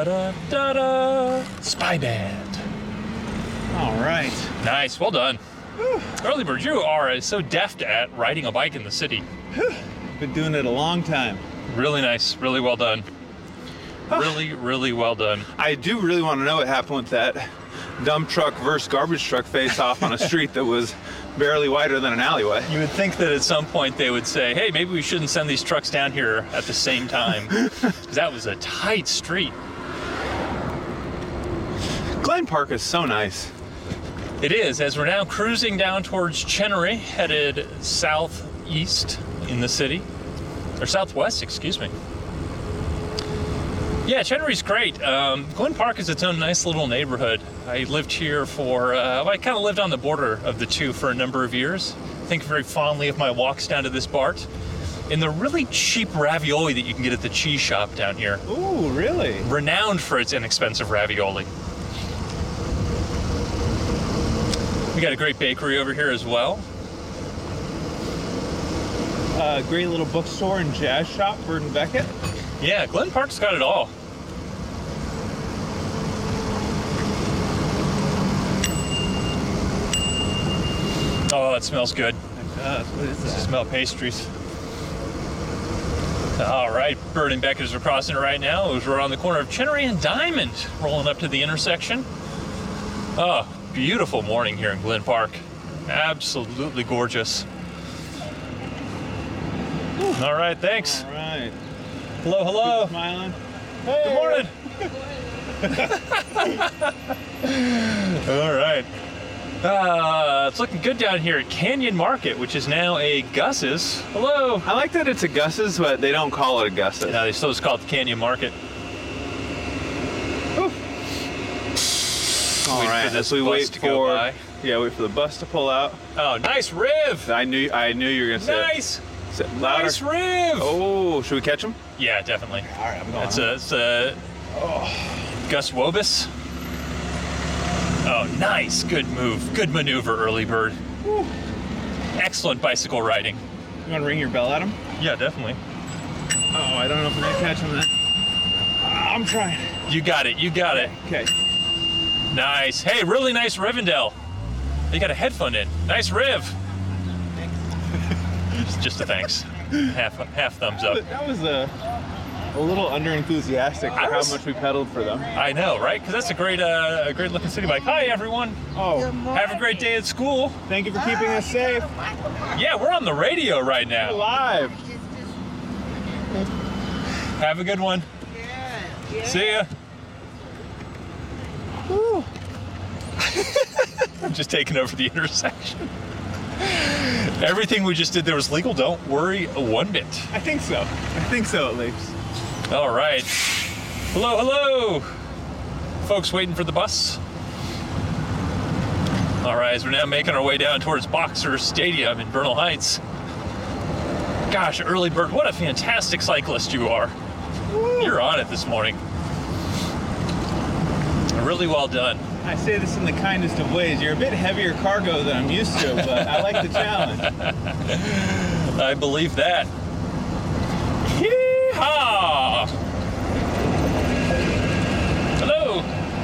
Ba-da-da-da. Spy Band. All right. Nice, well done. Early Bird, you are so deft at riding a bike in the city. Been doing it a long time. Really nice, really well done. Really, really well done. I do really want to know what happened with that dump truck versus garbage truck face-off on a street that was barely wider than an alleyway. You would think that at some point they would say, hey, maybe we shouldn't send these trucks down here at the same time. Because that was a tight street. Glen Park is so nice. It is, as we're now cruising down towards Chenery, headed southeast in the city. Or southwest, excuse me. Yeah, Chenery's great. Glen Park is its own nice little neighborhood. I lived here for, I kind of lived on the border of the two for a number of years. I think very fondly of my walks down to this BART. And the really cheap ravioli that you can get at the cheese shop down here. Ooh, really? Renowned for its inexpensive ravioli. We got a great bakery over here as well. Great little bookstore and jazz shop, Bird and Beckett. Yeah, Glen Park's got it all. Oh, it smells good. It does. What is I smell pastries. All right, Bird and Beckett, as we're crossing it right now, as we're on the corner of Chenery and Diamond, rolling up to the intersection. Oh, beautiful morning here in Glen Park. Absolutely gorgeous. All right, thanks. All right. Hello, hello. Smiling. Good morning. All right. It's looking good down here at Canyon Market, which is now a Gus's. Hello. I like that it's a Gus's, but they don't call it a Gus's. No, they still just call it the Canyon Market. All Wait right, for this as we bus wait to go by. wait for the bus to pull out. Oh, nice riv. I knew you were gonna say Nice. it. Louder. Nice riv. Oh, should we catch him? Yeah, definitely. All right, I'm going. It's a Gus Wobus. Oh, nice. Good move. Good maneuver, Early Bird. Woo. Excellent bicycle riding. You want to ring your bell at him? Yeah, definitely. Oh, I don't know if I'm gonna catch him then. I'm trying. You got it. You got it. Okay. Nice. Hey, really nice Rivendell. You got a headphone in. Nice riv. Just a thanks. Half thumbs up. That was a little under enthusiastic for how much we pedaled for them. I know, right? Because that's a great looking city bike. Hi, everyone. Oh, Have a great day at school. thank you for keeping us safe. Yeah, we're on the radio right now. Live. Have a good one. See ya. I'm just taking over the intersection. Everything we just did there was legal. Don't worry one bit. I think so. I think so at least. All right. Hello, hello. Folks waiting for the bus. All right, as we're now making our way down towards Boxer Stadium in Bernal Heights. Gosh, Early Bird, what a fantastic cyclist you are. You're on it this morning. Really well done. I say this in the kindest of ways. You're a bit heavier cargo than I'm used to, but I like the challenge. I believe that. Hee-haw! Hello.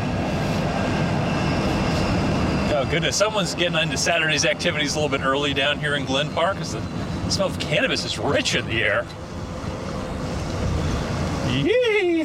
Oh goodness, someone's getting into Saturday's activities a little bit early down here in Glen Park. The smell of cannabis is rich in the air. Yee!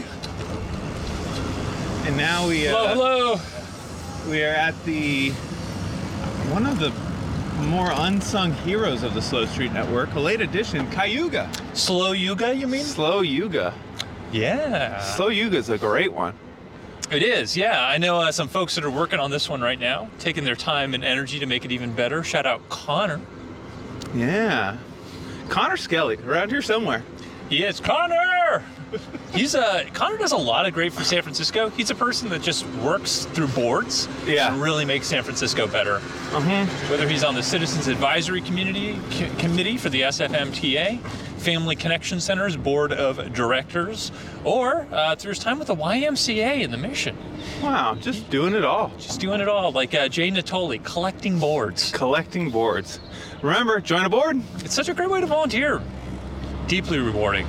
And now we Hello. we are at one of the more unsung heroes of the Slow Street Network, a late edition, Cayuga. Slow Yuga, you mean? Slow Yuga. Yeah. Slow Yuga's a great one. It is, yeah. I know some folks that are working on this one right now, taking their time and energy to make it even better. Shout out Connor. Yeah. Connor Skelly, around here somewhere. He is Connor. Connor does a lot of great for San Francisco. He's a person that just works through boards and really makes San Francisco better. Whether he's on the Citizens Advisory Committee for the SFMTA, Family Connection Center's Board of Directors, or through his time with the YMCA and the Mission. Wow, just doing it all. Just doing it all, like Jay Natoli, collecting boards. Collecting boards. Remember, join a board. It's such a great way to volunteer. Deeply rewarding.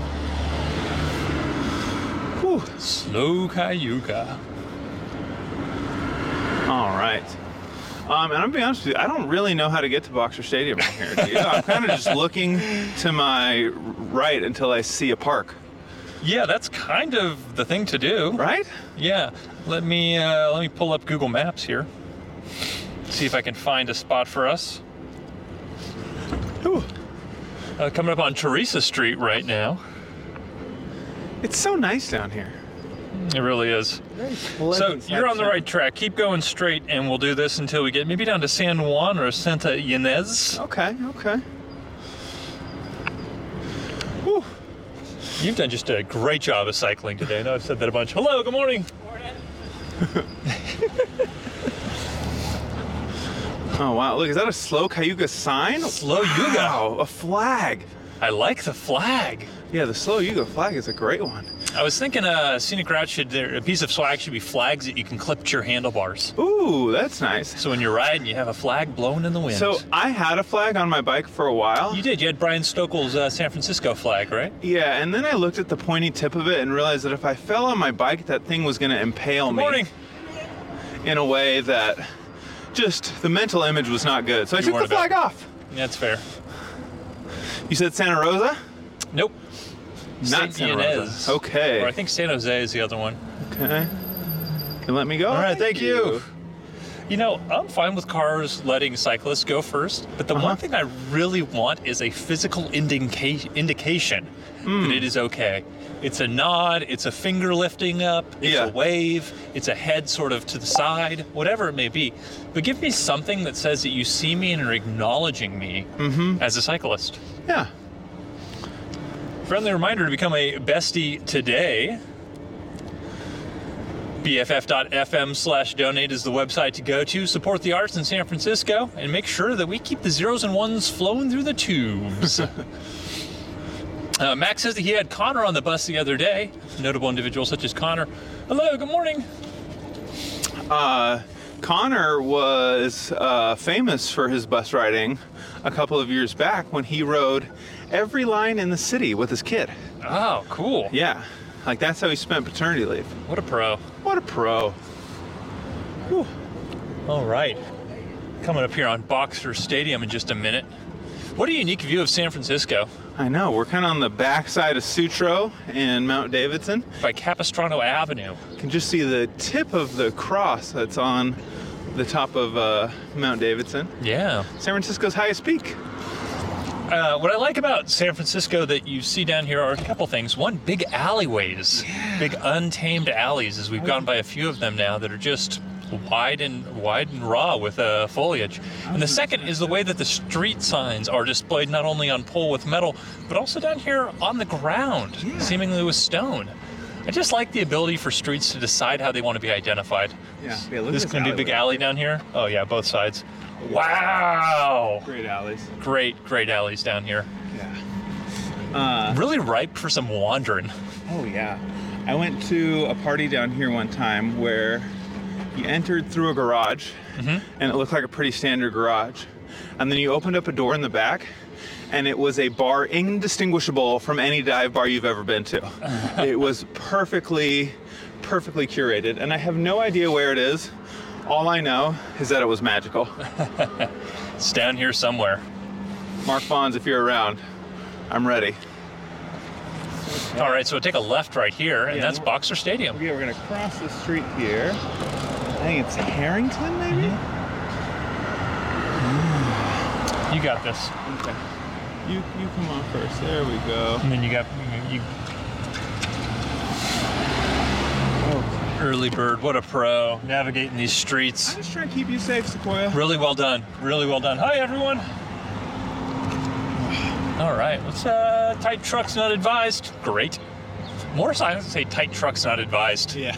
Whew. Slow Cayuga. All right. And I'm gonna be honest with you, I don't really know how to get to Boxer Stadium from here. Dude. I'm kind of just looking to my right until I see a park. Yeah, that's kind of the thing to do. Right? Yeah. Let me pull up Google Maps here. See if I can find a spot for us. Ooh. Coming up on Teresa Street right now. It's so nice down here. It really is. So you're on the right track. Keep going straight, and we'll do this until we get maybe down to San Juan or Santa Ynez. Okay, okay. Whew. You've done just a great job of cycling today. I know I've said that a bunch. Hello, good morning. Oh, wow. Look, is that a Slow Cayuga sign? Slow Yuga. Wow, a flag. I like the flag. Yeah, the Slow Yuga flag is a great one. I was thinking a scenic route a piece of swag should be flags that you can clip to your handlebars. Ooh, that's nice. So when you're riding, you have a flag blowing in the wind. So I had a flag on my bike for a while. You did. You had Brian Stokel's San Francisco flag, right? Yeah, and then I looked at the pointy tip of it and realized that if I fell on my bike, that thing was going to impale me. Morning. In a way that just the mental image was not good. So I took the weren't flag off. That's fair. You said Santa Rosa? Nope. Not St. Santa Ynez. Rosa. Okay. Or I think San Jose is the other one. Okay. You let me go? All right, thank you. You know, I'm fine with cars letting cyclists go first, but the one thing I really want is a physical indication that it is okay. It's a nod, it's a finger lifting up, it's a wave, it's a head sort of to the side, whatever it may be. But give me something that says that you see me and are acknowledging me as a cyclist. Yeah. Friendly reminder to become a bestie today. BFF.FM/donate is the website to go to. Support the arts in San Francisco and make sure that we keep the zeros and ones flowing through the tubes. Max says that he had Connor on the bus the other day. Notable individuals such as Connor. Hello, good morning. Connor was famous for his bus riding a couple of years back when he rode every line in the city with his kid. Oh, cool. Yeah, like that's how he spent paternity leave. What a pro. What a pro. Whew. All right. Coming up here on Boxer Stadium in just a minute. What a unique view of San Francisco. I know, we're kind of on the backside of Sutro and Mount Davidson. By Capistrano Avenue. You can just see the tip of the cross that's on the top of Mount Davidson. Yeah. San Francisco's highest peak. What I like about San Francisco that you see down here are a couple things. One, big alleyways. Yeah. Big untamed alleys, as we've gone by a few of them now that are just wide and raw with foliage. And the second is the way that the street signs are displayed not only on pole with metal, but also down here on the ground, seemingly with stone. I just like the ability for streets to decide how they want to be identified. Yeah, this is going to be a big alley down here. Oh yeah, both sides. Wow! Great alleys. Great alleys down here. Yeah. Really ripe for some wandering. Oh yeah. I went to a party down here one time where you entered through a garage, and it looked like a pretty standard garage. And then you opened up a door in the back, and it was a bar indistinguishable from any dive bar you've ever been to. It was perfectly curated, and I have no idea where it is. All I know is that it was magical. It's down here somewhere. Mark Bonds, if you're around, I'm ready. Okay. All right, so we'll take a left right here, and that's Boxer Stadium. Yeah, we're gonna cross the street here. I think it's Harrington, maybe? You got this. Okay. You come on first. There we go. And then you early bird, what a pro, navigating these streets. I'm just trying to keep you safe, Sequoia. Really well done. Really well done. Hi, everyone. All right, let's tight trucks not advised. Great. More signs that say tight trucks not advised. Yeah.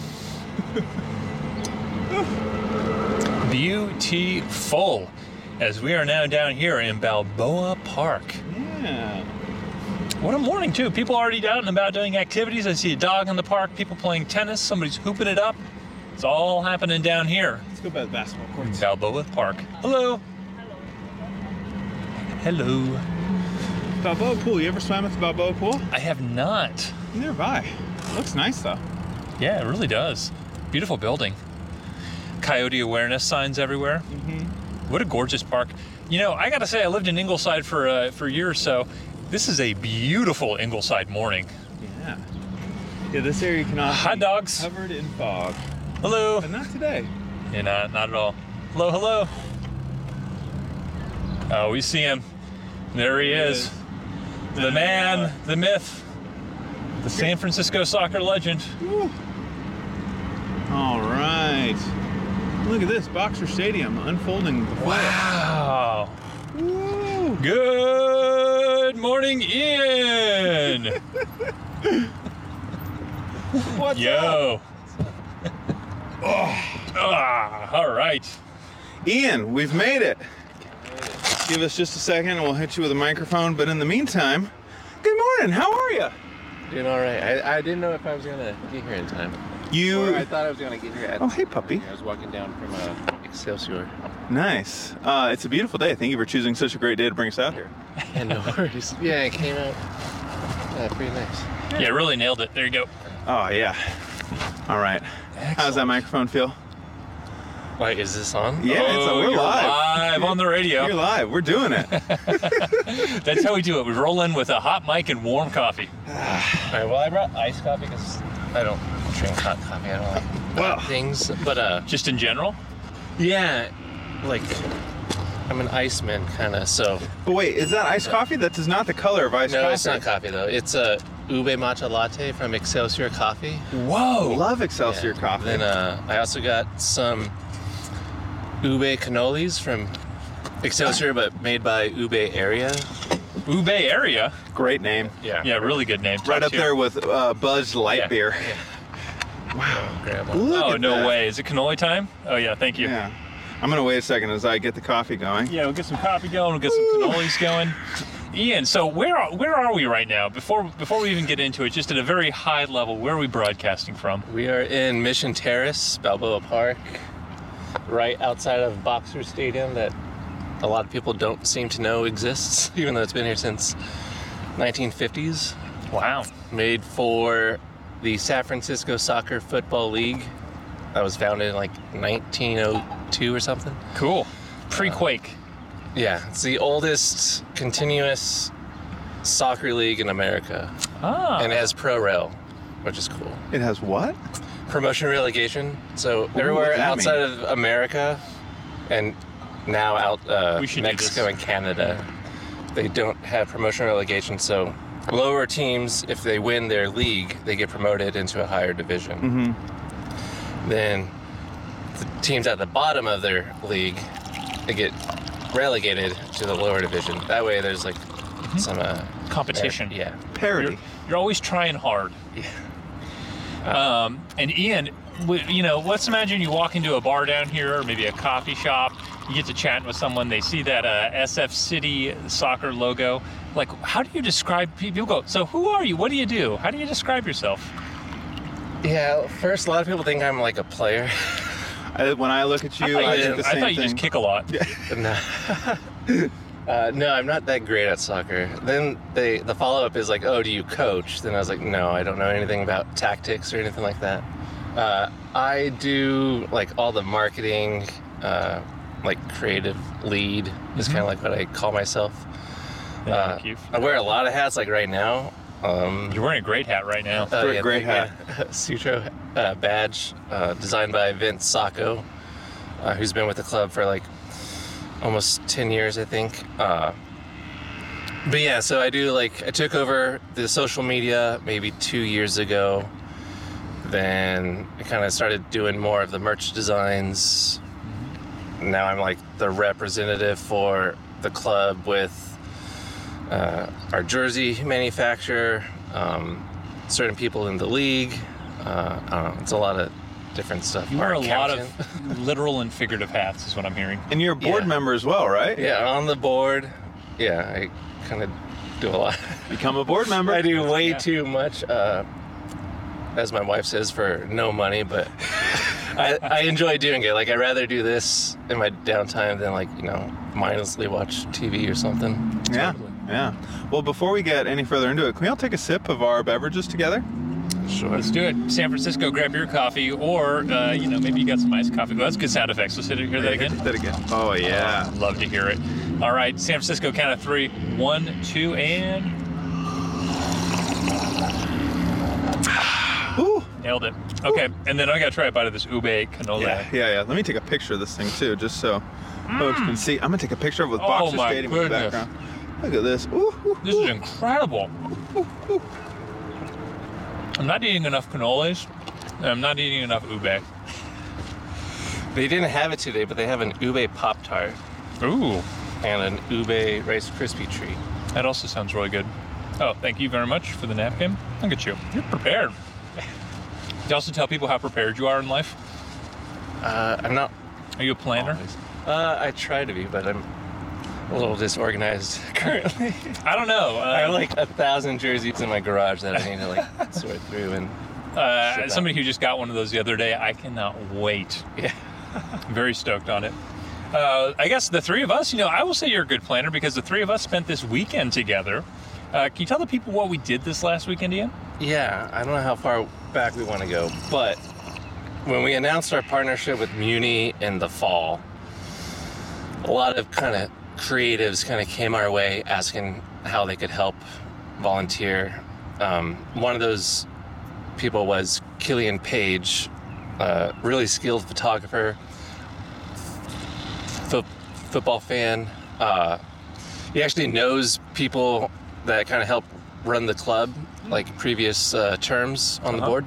Beautiful. As we are now down here in Balboa Park. Yeah. What a morning, too. People already out and about doing activities. I see a dog in the park, people playing tennis, somebody's hooping it up. It's all happening down here. Let's go by the basketball courts. Balboa Park. Hello. Hello. Balboa Pool. You ever swam at the Balboa Pool? I have not. Nearby. Looks nice, though. Yeah, it really does. Beautiful building. coyote awareness signs everywhere. What a gorgeous park. You know, I gotta say, I lived in Ingleside for a year or so. This is a beautiful Ingleside morning. Yeah. Yeah, this area cannot Hot be dogs. covered in fog. Hello. But not today. Yeah, not at all. Hello, hello. Oh, we see him. There he is. The man, the myth, the San Francisco soccer legend. Woo. All right. Look at this, Boxer Stadium unfolding before us. Wow. Woo. Good morning, Ian. What's up? Yo. All right. Ian, we've made it. Give us just a second and we'll hit you with a microphone. But in the meantime, good morning. How are you? Doing all right. I didn't know if I was gonna get here in time. Or I thought I was gonna get here at. Oh, hey, puppy. I was walking down from Excelsior. Nice. It's a beautiful day. Thank you for choosing such a great day to bring us out here. And no worries. Yeah, it came out pretty nice. Yeah, really nailed it. There you go. Oh, yeah. All right. How's that microphone feel? Wait, is this on? Yeah, we're you're live. live on the radio. You're live. We're doing it. That's how we do it. We roll in with a hot mic and warm coffee. All right. Well, I brought iced coffee because I don't drink hot coffee. I don't like hot things. But Just in general? yeah, like I'm an iceman kind of. So But wait, is that iced coffee? That is not the color of iced no, coffee. it's not coffee though. It's a ube matcha latte from Excelsior Coffee. Whoa. Love Excelsior Yeah. coffee. Then I also got some ube cannolis from Excelsior, but made by Ube Area. Ube Area? Great name. Yeah. Yeah, really good name. Right Top up tier. there with Buzz Light Yeah. Beer. Wow. Grab one. Look Oh, at no that. way. Is it cannoli time? Oh, yeah, thank you. Yeah. I'm going to wait a second as I get the coffee going. Yeah, we'll get some coffee going. We'll get some cannolis going. Ian, so where are we right now? Before we even get into it, just at a very high level, where are we broadcasting from? We are in Mission Terrace, Balboa Park, right outside of Boxer Stadium that a lot of people don't seem to know exists, even though it's been here since 1950s. Wow. Made for the San Francisco Soccer Football League. That was founded in like 1902 or something. Cool. Pre-Quake. Yeah, it's the oldest continuous soccer league in America. And it has pro rel, which is cool. It has what? Promotion relegation. So what everywhere does that outside of America and now out We should do Mexico this. and Canada, they don't have promotion relegation. So lower teams, if they win their league, they get promoted into a higher division. Then the teams at the bottom of their league, they get relegated to the lower division. That way there's like some Competition. yeah. Parody. You're always trying hard. Yeah. And Ian, you know, let's imagine you walk into a bar down here, or maybe a coffee shop. You get to chatting with someone. They see that SF City soccer logo. Like, how do you describe people? Go. So, who are you? What do you do? How do you describe yourself? Yeah, first a lot of people think I'm like a player. When I look at you, I think the I same thought you thing. just kick a lot. No. No, I'm not that great at soccer. Then the follow-up is like, oh, do you coach? Then I was like, no, I don't know anything about tactics or anything like that. I do like all the marketing, like creative lead is kind of like what I call myself. Thank you. I wear a lot of hats like right now. You're wearing a great hat right now. Great hat. Sutro badge designed by Vince Sacco, who's been with the club for like almost 10 years, I think. But yeah, so I took over the social media maybe 2 years ago. Then I kind of started doing more of the merch designs. Now I'm like the representative for the club with our jersey manufacturer, certain people in the league. I don't know, it's a lot of different stuff. You wear Our a lot accountant. of literal and figurative hats, is what I'm hearing. And you're a board Yeah. member as well, right? Yeah, on the board. Yeah, I kind of do a lot. Become a board member. I do way Yeah. too much, as my wife says, for no money, but I enjoy doing it. Like, I'd rather do this in my downtime than, like, you know, mindlessly watch TV or something. Yeah. Yeah. Well, before we get any further into it, can we all take a sip of our beverages together? Sure. Let's do it. San Francisco, grab your coffee, or maybe you got some iced coffee. Well, that's good sound effects. Let's hear that again. Hit that again. Oh yeah. Love to hear it. All right, San Francisco, count of 3. 1, 2, and Ooh. nailed it. Okay, and then I gotta try a bite of this ube cannoli. Yeah. Let me take a picture of this thing too, just so folks can see. I'm gonna take a picture of it with Boxer my Stadium in the goodness. background. Look at this. Ooh. This is incredible. I'm not eating enough cannolis, and I'm not eating enough ube. They didn't have it today, but they have an ube Pop-Tart Ooh, and an ube Rice Krispie treat. that also sounds really good. Oh, thank you very much for the napkin. Look at you. You're prepared. You also tell people how prepared you are in life. I'm not Are you a planner? always. I try to be, but I'm a little disorganized currently. I don't know. I have like 1,000 jerseys in my garage that I need to like sort through and ship somebody who just got one of those the other day. I cannot wait. yeah. I'm very stoked on it. I guess the three of us, I will say you're a good planner because the three of us spent this weekend together. Can you tell the people what we did this last weekend, Ian? Yeah, I don't know how far back we want to go, but when we announced our partnership with Muni in the fall, a lot of kind of creatives kind of came our way asking how they could help volunteer. One of those people was Killian Page, really skilled photographer, football fan. He actually knows people that kind of help run the club, like previous terms on the board.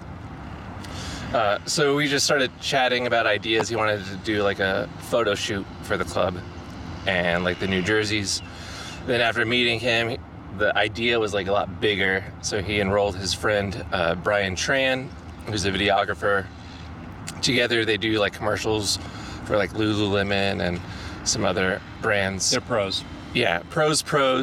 So we just started chatting about ideas. He wanted to do like a photo shoot for the club and like the new jerseys. Then after meeting him, the idea was like a lot bigger. So he enrolled his friend Brian Tran, who's a videographer. Together they do like commercials for like Lululemon and some other brands. They're pros. Yeah, pros.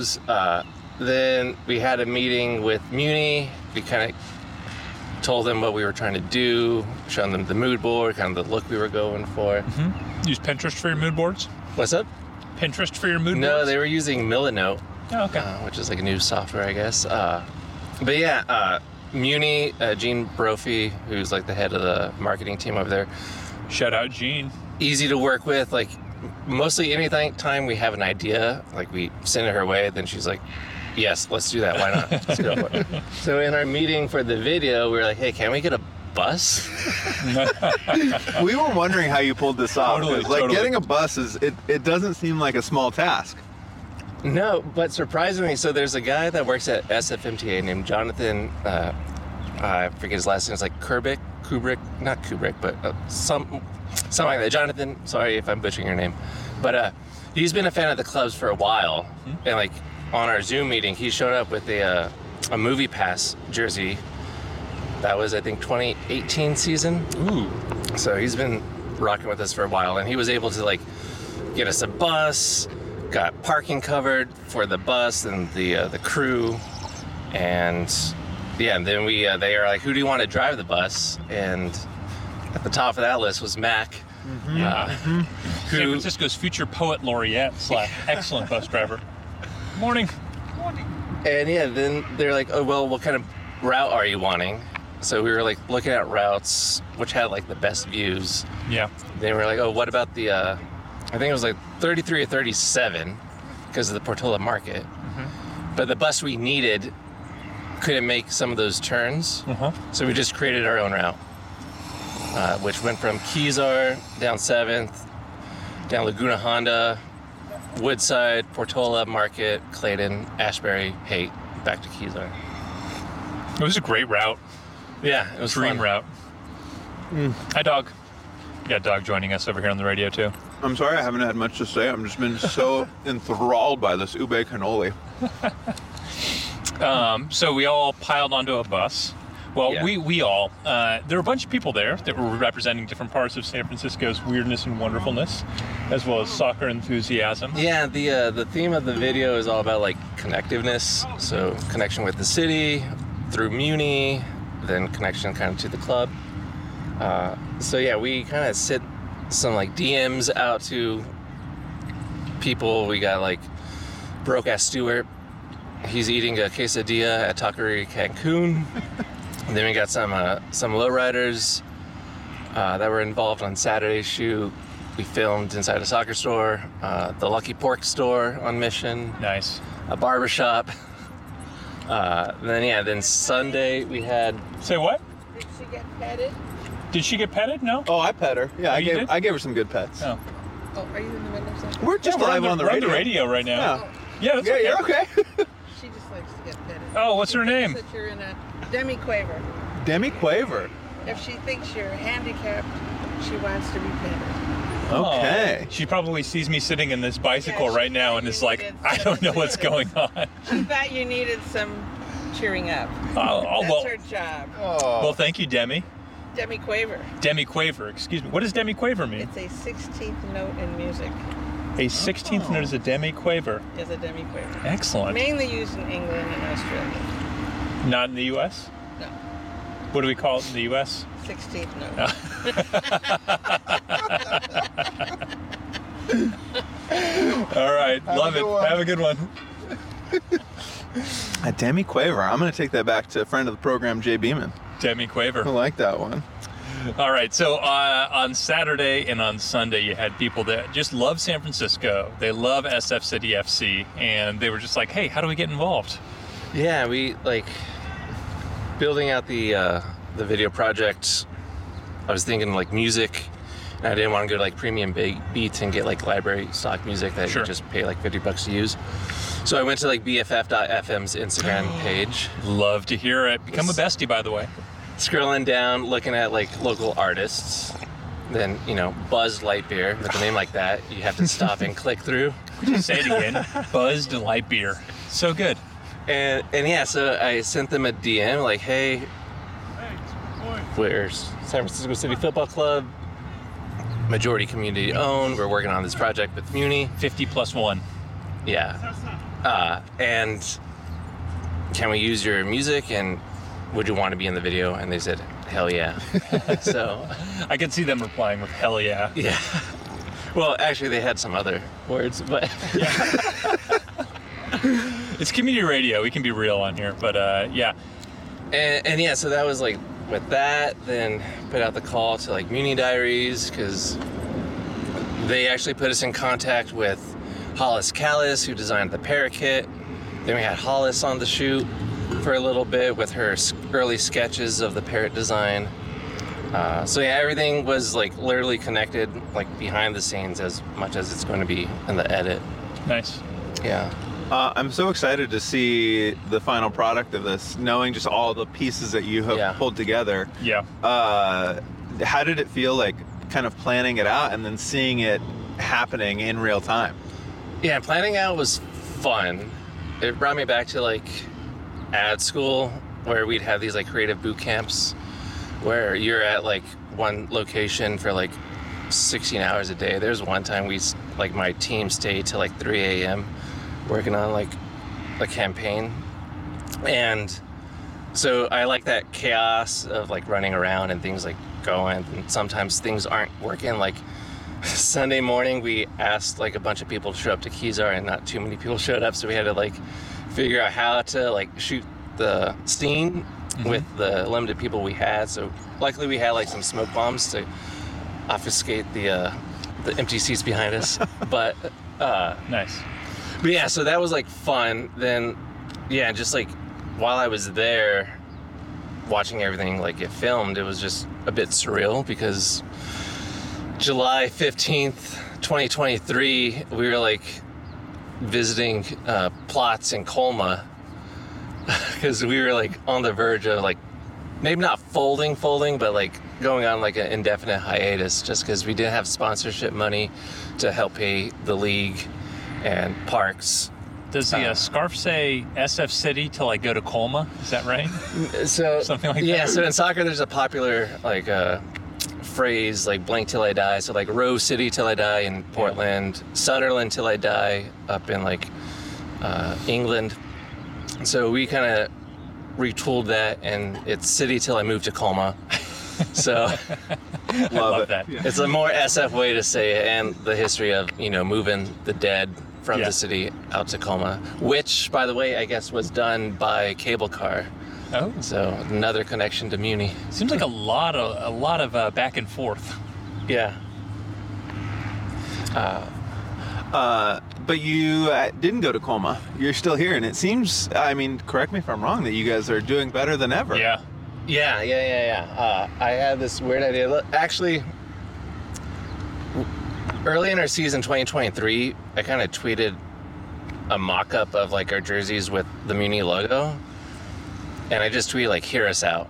Then we had a meeting with Muni. We kind of told them what we were trying to do, showing them the mood board, kind of the look we were going for. Use Pinterest for your mood boards? What's up? Pinterest for your mood boards? No, they were using Milanote, Oh, okay. which is like a new software, I guess. But yeah, Muni, Gene Brophy, who's like the head of the marketing team over there, Shout out Gene. easy to work with. Like mostly anytime we have an idea, like we send it her way, then she's like, yes, let's do that. Why not? Let's go for it. So in our meeting for the video, we were like, hey, can we get a bus? We were wondering how you pulled this off. 'cause, Totally. Getting a bus it doesn't seem like a small task. No, but surprisingly, so there's a guy that works at SFMTA named Jonathan, I forget his last name, it's like Kubrick, not Kubrick, but something like that. Jonathan, sorry if I'm butchering your name. But he's been a fan of the clubs for a while. And like on our Zoom meeting, he showed up with a Movie Pass jersey. That was, I think, 2018 season. Ooh. So he's been rocking with us for a while, and he was able to like get us a bus, got parking covered for the bus and the crew, and yeah, and then they are like, who do you want to drive the bus? And at the top of that list was Mac, San who Francisco's future poet laureate / excellent bus driver. Morning. and yeah, then they're like, oh well, what kind of route are you wanting? So we were like looking at routes which had like the best views. Yeah. They were like, oh, what about the, I think it was like 33 or 37 because of the Portola Market. But the bus we needed couldn't make some of those turns. So we just created our own route, which went from Kezar, down 7th, down Laguna Honda, Woodside, Portola Market, Clayton, Ashbury, Haight, back to Kezar. It was a great route. Yeah, it was Dream fun. route. Hi, Dog. We got Dog joining us over here on the radio, too. I'm sorry I haven't had much to say. I've just been so enthralled by this ube cannoli. So we all piled onto a bus. Well, Yeah. we all. There were a bunch of people there that were representing different parts of San Francisco's weirdness and wonderfulness, as well as soccer enthusiasm. Yeah, the theme of the video is all about like connectiveness. So connection with the city through Muni, then connection kind of to the club. So yeah, we kind of sent some like DMs out to people. We got like Broke Ass Stewart. He's eating a quesadilla at Taqueria Cancun. And then we got some lowriders that were involved on Saturday's shoot. We filmed inside a soccer store, the Lucky Pork store on Mission, Nice. a barbershop. Then Sunday we had. Say what? Did she get petted? Did she get petted? No? Oh, I pet her. Yeah, Oh, you did? I gave her some good pets. Oh. Oh, are you in the middle of something? We're just Yeah, we're live on the we're radio. on the radio right now. Yeah. Yeah, that's Yeah, okay. you're okay. She just likes to get petted. Oh, what's her name? That you're in a demi-quaver. Demi Quaver. If she thinks you're handicapped, she wants to be petted. Okay. Oh, she probably sees me sitting in this bicycle Yeah, she right now thought and you is like, needed I don't know what's going on. She thought you needed some cheering up. Oh, That's well, her job. Oh. well, thank you, Demi. Demi-quaver. Demi Quaver, excuse me. What does Demi Quaver mean? It's a 16th note in music. A 16th note is a Demi Quaver. Is a demi-quaver. Excellent. Mainly used in England and Australia. Not in the U.S.? No, What do we call it in the U.S.? 16th note. All right, love a it. good one. Have a good one. A Demi Quaver. I'm going to take that back to a friend of the program, Jay Beeman. Demi I Quaver. like that one. All right, so on Saturday and on Sunday, you had people that just love San Francisco. They love SF City FC, and they were just like, hey, how do we get involved? Yeah, we like building out the video project. I was thinking like music, and I didn't want to go to like premium beats and get like library stock music that Sure. you just pay like $50 to use. So I went to like BFF.FM's Instagram page, Love to hear it. Become a bestie, by the way. scrolling down, looking at like local artists. Then, you know, Buzz Lightyear, with a name like that, you have to stop and click through. Say it again. Buzzed Light Beer. So good. And yeah, so I sent them a DM like, hey, we're San Francisco City Football Club, majority community owned. We're working on this project with Muni. 50 plus 1. Yeah. And can we use your music? And would you want to be in the video? And they said, hell yeah. So, I could see them replying with hell yeah. yeah. Well, actually, they had some other words, but It's community radio. We can be real on here, but yeah. and yeah, so that was like with that. Then put out the call to like Muni Diaries because they actually put us in contact with Hollis Callis, who designed the Parakeet. Then we had Hollis on the shoot for a little bit with her early sketches of the parrot design. So yeah, everything was like literally connected, like behind the scenes as much as it's going to be in the edit. Nice. Yeah. I'm so excited to see the final product of this, knowing just all the pieces that you have Yeah. pulled together. Yeah. How did it feel like kind of planning it out and then seeing it happening in real time? Yeah, planning out was fun. It brought me back to like ad school where we'd have these like creative boot camps where you're at like one location for like 16 hours a day. There's one time like my team stayed till like 3 a.m. working on like a campaign. And so I like that chaos of like running around and things like going, and sometimes things aren't working. Like Sunday morning, we asked like a bunch of people to show up to Kezar, and not too many people showed up, so we had to like figure out how to like shoot the scene with the limited people we had. So luckily we had like some smoke bombs to obfuscate the empty seats behind us. But Nice. but yeah, so that was like fun. Then yeah, just like while I was there watching everything like get filmed, it was just a bit surreal because July 15th, 2023, we were like visiting plots in Colma because we were like on the verge of like maybe not folding, but like going on like an indefinite hiatus just because we didn't have sponsorship money to help pay the league and parks. Does the scarf say SF City till I go to Colma? Is that right? So Something like yeah, that? so in soccer there's a popular like phrase like blank till I die. So like Rose City till I die in Portland, Sunderland till I die up in like England. So we kind of retooled that, and it's City till I move to Colma. So Love it. that. it's a more SF way to say it, and the history of, you know, moving the dead from Yeah. the city out to Colma, which, by the way, I guess was done by cable car. Oh, So another connection to Muni. seems like a lot of back and forth. Yeah. But you didn't go to Colma. You're still here, and it seems, I mean, correct me if I'm wrong, that you guys are doing better than ever. Yeah. Yeah. I had this weird idea. Actually, early in our season 2023, I kind of tweeted a mock-up of like our jerseys with the Muni logo, and I just tweeted like, "Hear us out."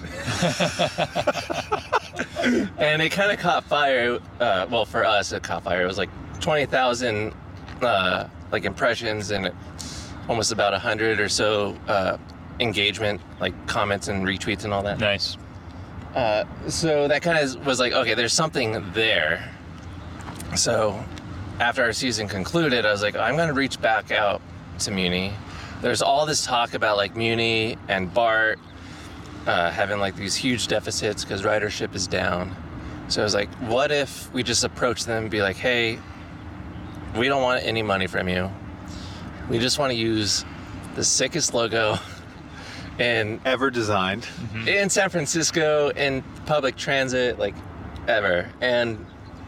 And it kind of caught fire. Well, for us, it caught fire. It was like 20,000 like impressions and almost about 100 or so engagement, like comments and retweets and all that. Nice. So that kind of was like, okay, there's something there. So after our season concluded, I was like, I'm going to reach back out to Muni. There's all this talk about like Muni and BART having like these huge deficits because ridership is down. So I was like, what if we just approach them and be like, hey, we don't want any money from you. We just want to use the sickest logo Ever designed. in San Francisco, in public transit, like ever. And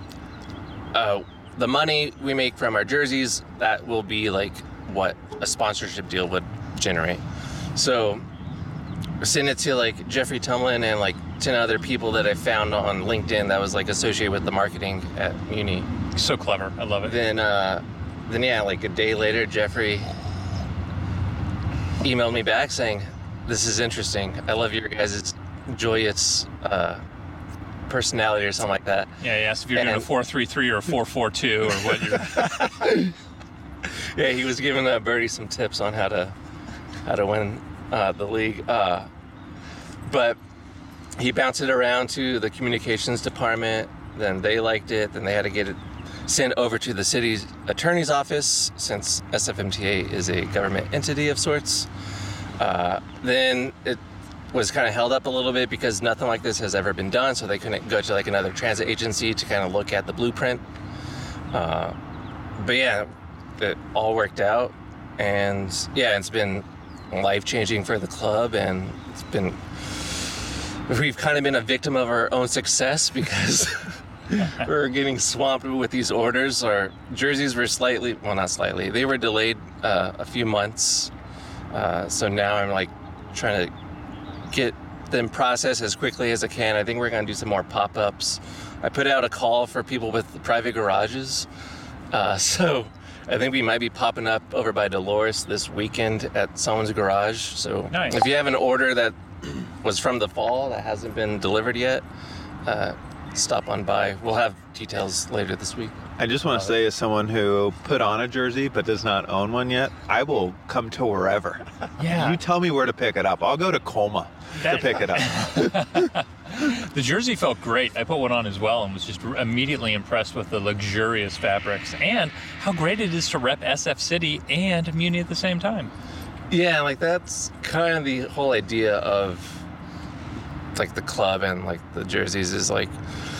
the money we make from our jerseys, that will be like what a sponsorship deal would generate. So send it to like Jeffrey Tumlin and like 10 other people that I found on LinkedIn that was like associated with the marketing at Muni. So clever. I love it. Then yeah, like a day later, Jeffrey emailed me back saying, "This is interesting. I love your guys' joyous personality," or something like that. Yeah, he asked if you're doing a 4-3-3 or a 4-4-2 or what you're... Yeah, he was giving Birdie some tips on how to win the league. But he bounced it around to the communications department. Then they liked it. Then they had to get it sent over to the city's attorney's office, since SFMTA is a government entity of sorts. Then it was kind of held up a little bit because nothing like this has ever been done, so they couldn't go to like another transit agency to kind of look at the blueprint. But yeah, it all worked out, and yeah, it's been life-changing for the club, and we've kind of been a victim of our own success because we're getting swamped with these orders. Our jerseys were they were delayed a few months. So now I'm like trying to get them processed as quickly as I can. I think we're going to do some more pop-ups. I put out a call for people with private garages. So I think we might be popping up over by Dolores this weekend at someone's garage. So Nice. If you have an order that was from the fall that hasn't been delivered yet, stop on by. We'll have details later this week. I just want to say, as someone who put on a jersey but does not own one yet, I will come to wherever. Yeah. You tell me where to pick it up. I'll go to Colma to pick it up. The jersey felt great. I put one on as well and was just immediately impressed with the luxurious fabrics and how great it is to rep SF City and Muni at the same time. Yeah, like that's kind of the whole idea of like the club and like the jerseys is like,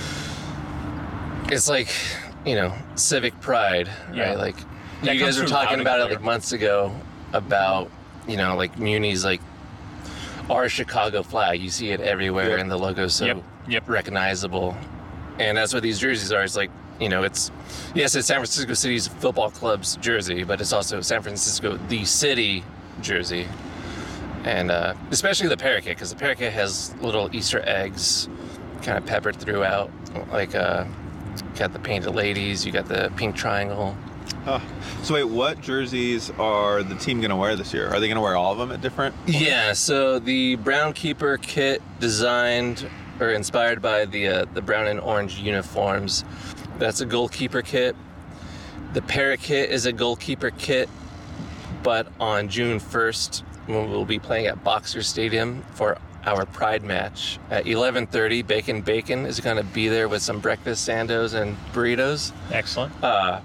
it's like, you know, civic pride, right? Yeah. Like That you comes guys were through loud talking and about it clear. like months ago about, you know, like Muni's like our Chicago flag. You see it everywhere, Yep. and the logo's so Yep. recognizable. And that's what these jerseys are. It's like, you know, it's San Francisco City's football club's jersey, but it's also San Francisco, the city jersey. And especially the parakeet, because the parakeet has little Easter eggs kind of peppered throughout. Like, you got the painted ladies, you got the pink triangle. So wait, what jerseys are the team going to wear this year? Are they going to wear all of them at different? Yeah, so the Brown Keeper kit designed or inspired by the brown and orange uniforms. That's a goalkeeper kit. The parakeet is a goalkeeper kit, but on June 1st, when we'll be playing at Boxer Stadium for our Pride match at 11:30, Bacon is going to be there with some breakfast sandos and burritos. Excellent.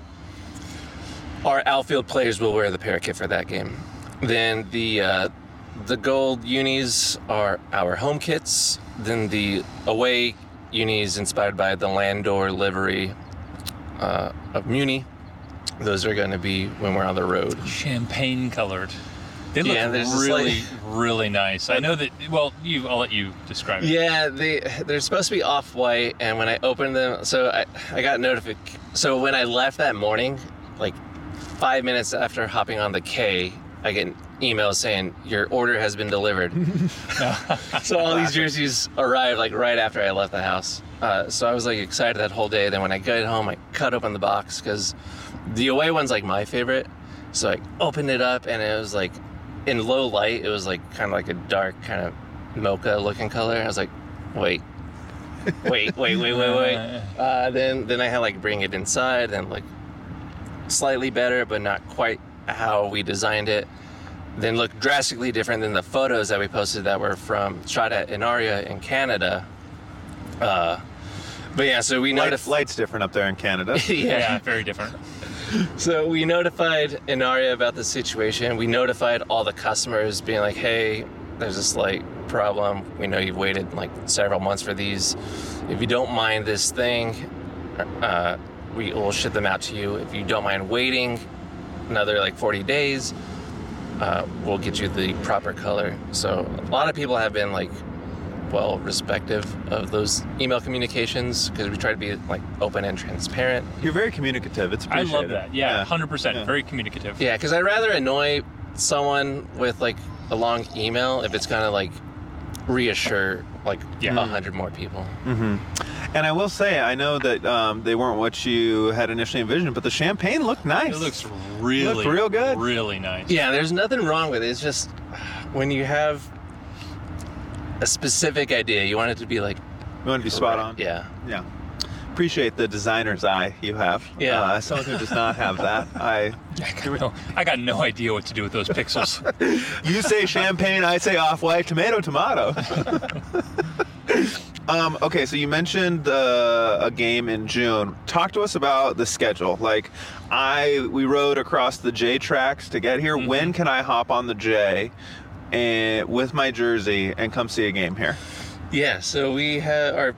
Our outfield players will wear the parakeet for that game. Then the gold unis are our home kits. Then the away unis inspired by the Landor livery of Muni. Those are going to be when we're on the road. Champagne colored. They look Yeah, there's just, really, like- really nice. I know that. Well, I'll let you describe it. Yeah, they're supposed to be off-white, and when I opened them, so I got notification. So when I left that morning, like 5 minutes after hopping on the K, I get an email saying your order has been delivered. So all these jerseys arrived like right after I left the house. So I was like excited that whole day. Then when I got home, I cut open the box because the away one's like my favorite. So I opened it up, and it was like in low light. It was like kind of like a dark kind of mocha looking color. I was like, wait. Then I had like bring it inside, and like slightly better, but not quite how we designed it. Then looked drastically different than the photos that we posted that were shot at Inaria in Canada. But yeah, so we notified. Light's different up there in Canada. Yeah, very different. So we notified Inaria about the situation. We notified all the customers, being like, hey, there's a slight problem. We know you've waited like several months for these. If you don't mind this thing, we will ship them out to you. If you don't mind waiting another like 40 days, we'll get you the proper color. So a lot of people have been like, well, respective of those email communications, because we try to be like open and transparent. You're very communicative. It's I appreciated. love that. Yeah, 100%. Yeah. Very communicative. Yeah, because I'd rather annoy someone with like a long email if it's gonna like reassure like 100 more people. And I will say, I know that they weren't what you had initially envisioned, but the champagne looked nice. It looks really, Looked real good. really nice. Yeah, there's nothing wrong with it. It's just when you have a specific idea, you want it to be like You want to be spot on? Yeah. Yeah. Appreciate the designer's eye you have. Yeah. Someone who does not have that. I got no idea what to do with those pixels. You say champagne, I say off-white, tomato. Okay, so you mentioned a game in June. Talk to us about the schedule. Like, we rode across the J tracks to get here. Mm-hmm. When can I hop on the J with my jersey and come see a game here? Yeah, so we have our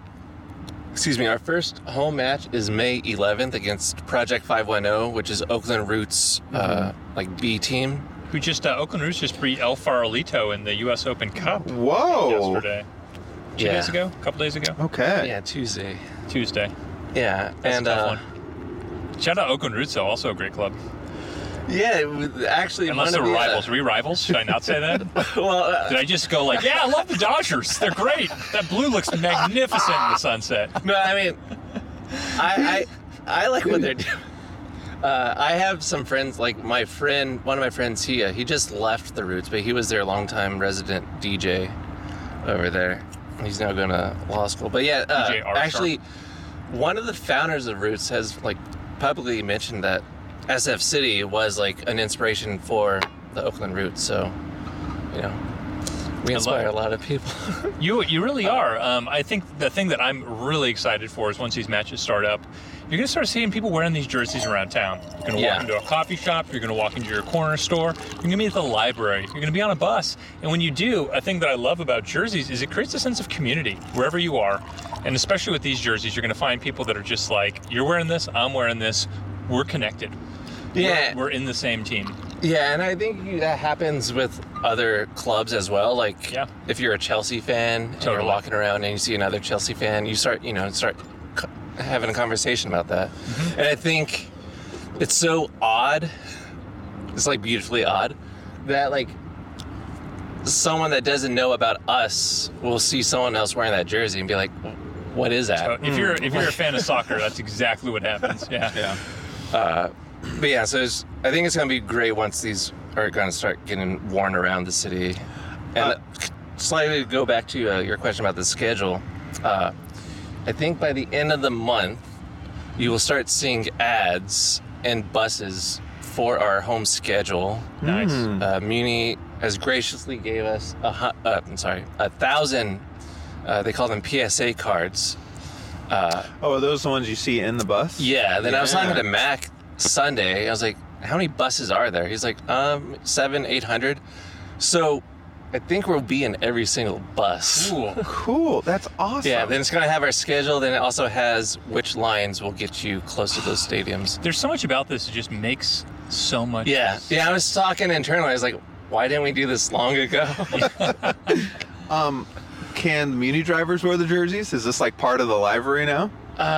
first home match is May 11th against Project 510, which is Oakland Roots like B team. Who just Oakland Roots just beat El Farolito in the U.S. Open Cup Whoa. yesterday. 2 days ago? A couple days ago? Okay. Yeah, Tuesday. That's Yeah, and a tough one. Shout out Oakland Roots, though, also a great club. yeah, actually, Unless they're rivals. Are we rivals? Should I not say that? well, Did I just go like, yeah, I love the Dodgers. They're great. That blue looks magnificent in the sunset. no, I mean, I like what they're doing. I have some friends, like one of my friends, he just left the Roots, but he was their longtime resident DJ over there. He's now going to law school. But yeah, DJ Armstrong. actually, one of the founders of Roots has like publicly mentioned that SF City was like an inspiration for the Oakland Roots. So, you know, we inspire a lot of people. You really are. I think the thing that I'm really excited for is once these matches start up, you're going to start seeing people wearing these jerseys around town. You're going to walk into a coffee shop. You're going to walk into your corner store. You're going to be at the library. You're going to be on a bus. And when you do, a thing that I love about jerseys is it creates a sense of community wherever you are. And especially with these jerseys, you're going to find people that are just like, you're wearing this, I'm wearing this. We're connected. Yeah. We're in the same team. Yeah, and I think that happens with other clubs as well. Like, if you're a Chelsea fan and you're walking around and you see another Chelsea fan, you start having a conversation about that. Mm-hmm. And I think it's so odd, it's like beautifully odd, that like someone that doesn't know about us will see someone else wearing that jersey and be like, what is that? So if you're a fan of soccer, that's exactly what happens. Yeah. But yeah, so I think it's going to be great once these are going to start getting worn around the city. And slightly to go back to your question about the schedule, I think by the end of the month, you will start seeing ads and buses for our home schedule. Nice. Muni has graciously gave us 1,000. They call them PSA cards. Are those the ones you see in the bus? Yeah. Then I was talking to Mac Sunday. I was like, "How many buses are there?" He's like, 700, 800. So I think we'll be in every single bus. Cool. That's awesome. Yeah, then it's going to have our schedule. Then it also has which lines will get you close to those stadiums. There's so much about this that just makes so much Yeah, I was talking internally. I was like, why didn't we do this long ago? Can the Muni drivers wear the jerseys? Is this like part of the livery now?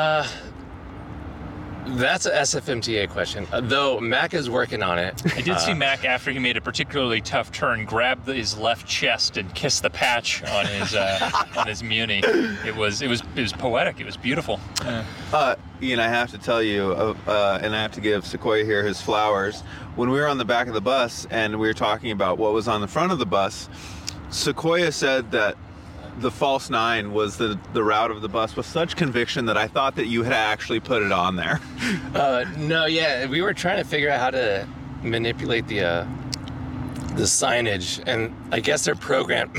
That's a SFMTA question. Though Mac is working on it. I did see Mac after he made a particularly tough turn grab his left chest and kiss the patch on his Muni. It was poetic. It was beautiful. Ian, I have to tell you, and I have to give Sequoia here his flowers. When we were on the back of the bus and we were talking about what was on the front of the bus, Sequoia said that the false 9 was the route of the bus with such conviction that I thought that you had actually put it on there. No, yeah, we were trying to figure out how to manipulate the signage, and I guess they're programmed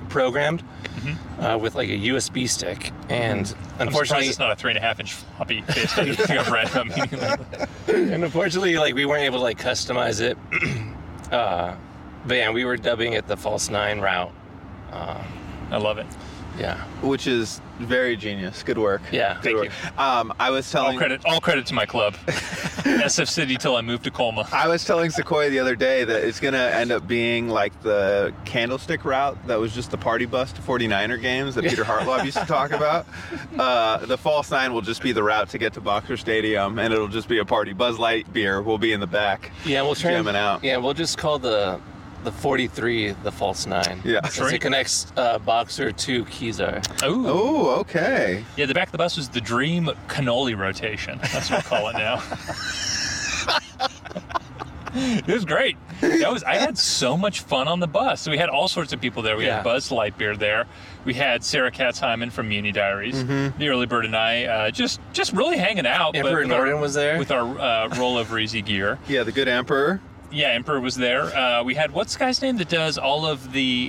with like a USB stick, and unfortunately it's not a 3.5-inch floppy disk you have read about me. and unfortunately, like, we weren't able to like customize it. But yeah, we were dubbing it the false 9 route. I love it. Yeah. Which is very genius. Good work. Yeah. Good work. I was telling All credit to my club. SF City till I moved to Colma. I was telling Sequoia the other day that it's going to end up being like the Candlestick route that was just the party bus to 49er games that Peter Hartlaub used to talk about. The false 9 will just be the route to get to Boxer Stadium, and it'll just be a party. Buzz Lightyear will be in the back. Yeah, we'll try jamming out. Yeah, we'll just call the 43 the false 9. Yeah. Since it connects Boxer to Kezar. Ooh. Oh, okay. Yeah, the back of the bus was the dream cannoli rotation. That's what we'll call it now. It was great. I had so much fun on the bus. So we had all sorts of people there. We had Buzz Lightyear there. We had Sarah Katz-Hyman from Muni Diaries. The Early Bird and I just really hanging out. Emperor Norton was there. With our roll of Reezy gear. Yeah, the good Emperor. Yeah, Emperor was there. We had, what's the guy's name that does all of the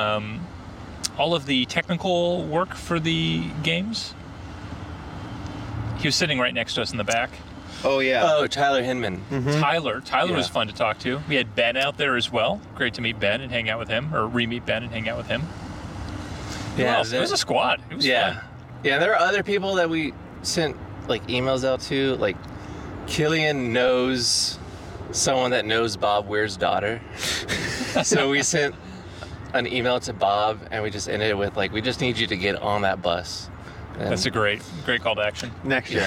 technical work for the games? He was sitting right next to us in the back. Oh, yeah. Oh, Tyler Hinman. Tyler was fun to talk to. We had Ben out there as well. Great to meet Ben and hang out with him, or re-meet Ben and hang out with him. Yeah, it was a squad. It was fun. Yeah, there are other people that we sent like emails out to. Like Killian knows someone that knows Bob Weir's daughter. So we sent an email to Bob, and we just ended it with like, we just need you to get on that bus. And That's a great call to action. Next year.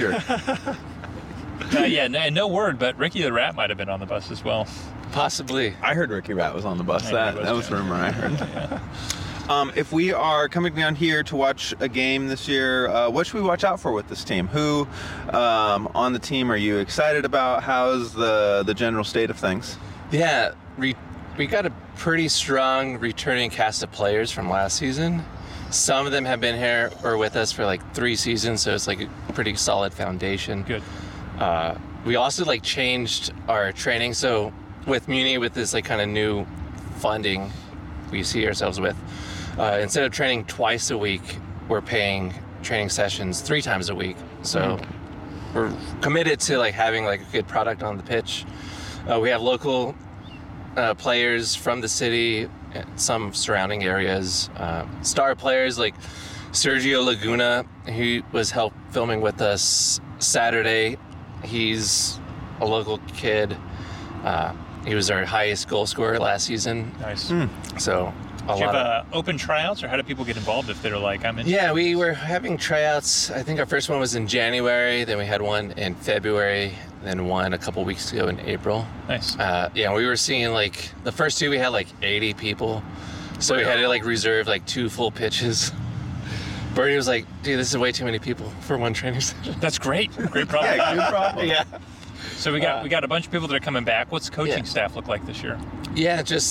And no word, but Ricky the Rat might have been on the bus as well. possibly. I heard Ricky Rat was on the bus. That was a rumor I heard. Yeah. If we are coming down here to watch a game this year, what should we watch out for with this team? Who on the team are you excited about? How's the general state of things? Yeah, we got a pretty strong returning cast of players from last season. Some of them have been here or with us for like 3 seasons, so it's like a pretty solid foundation. Good. We also like changed our training. So with Muni, with this like kind of new funding we see ourselves with, instead of training twice a week, we're paying training sessions 3 times a week. So we're committed to like having like a good product on the pitch. We have local players from the city, some surrounding areas, star players like Sergio Laguna, who was filming with us Saturday. He's a local kid. He was our highest goal scorer last season. Nice. So Do you have open tryouts, or how do people get involved if they're like, I'm in? Yeah, we were having tryouts. I think our first one was in January, then we had one in February, then one a couple weeks ago in April. Nice. Yeah, we were seeing like, the first 2 we had like 80 people. So we had to like reserve like 2 full pitches. Bernie was like, dude, this is way too many people for one training session. That's great. Great problem. Yeah, good problem. Yeah. So we got a bunch of people that are coming back. What's the coaching staff look like this year? Yeah, just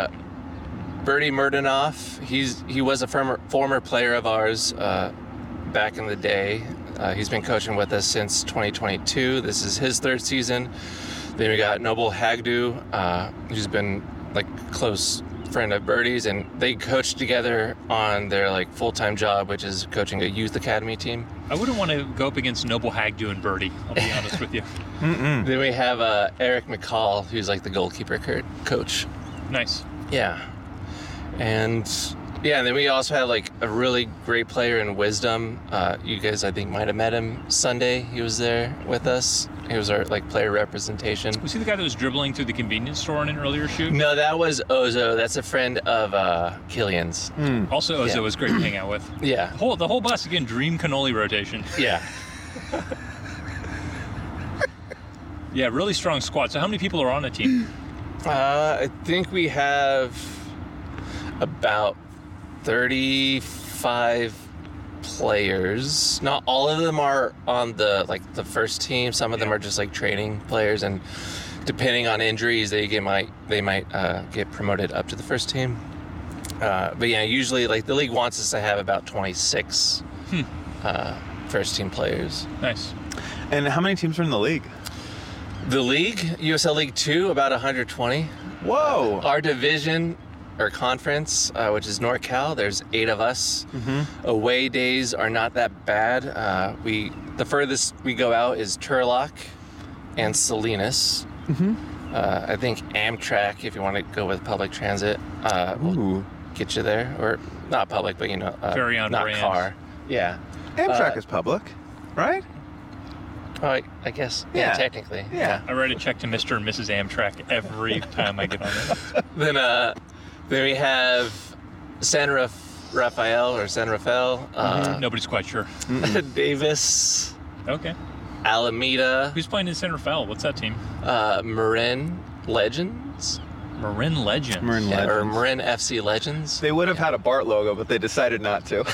Bertie Murdenoff. He was a former player of ours back in the day. He's been coaching with us since 2022. This is his 3rd season. Then we got Noble Hagdu, who's been like close friend of Bertie's, and they coached together on their like full-time job, which is coaching a youth academy team. I wouldn't want to go up against Noble Hagdu and Bertie, I'll be honest with you. Then we have Eric McCall, who's like the goalkeeper coach. Nice. Yeah. And Yeah, and then we also have like a really great player in Wisdom. You guys, I think, might have met him Sunday. He was there with us. He was our like player representation. Was he the guy that was dribbling through the convenience store in an earlier shoot? No, that was Ozo. That's a friend of Killian's. Also, Ozo Yeah. was great to hang out with. Yeah, The whole bus, again, dream cannoli rotation. yeah. Yeah, really strong squad. So how many people are on a team? I think we have about 35 players. Not all of them are on the first team. Some of them are just like training players, and depending on injuries, they might get promoted up to the first team. But yeah, usually like the league wants us to have about 26 first team players. Nice. And how many teams are in the league? The league, USL League 2, about 120. Whoa. Our division or conference, which is NorCal, there's 8 of us. Away days are not that bad. The furthest we go out is Turlock and Salinas. I think Amtrak, if you want to go with public transit, will get you there. Or not public, but Very on not brand. car. Yeah. Amtrak is public, right? Oh, I guess. Yeah, Yeah. technically. Yeah. I write a check to Mr. and Mrs. Amtrak every time I get on it. Then we have San Rafael or San Rafael, Nobody's quite sure. Davis, Okay. Alameda, Who's playing in San Rafael? What's that team? Marin Legends, Marin Legends. Marin yeah, or Legends. Marin FC Legends. They would have had a Bart logo, but they decided not to.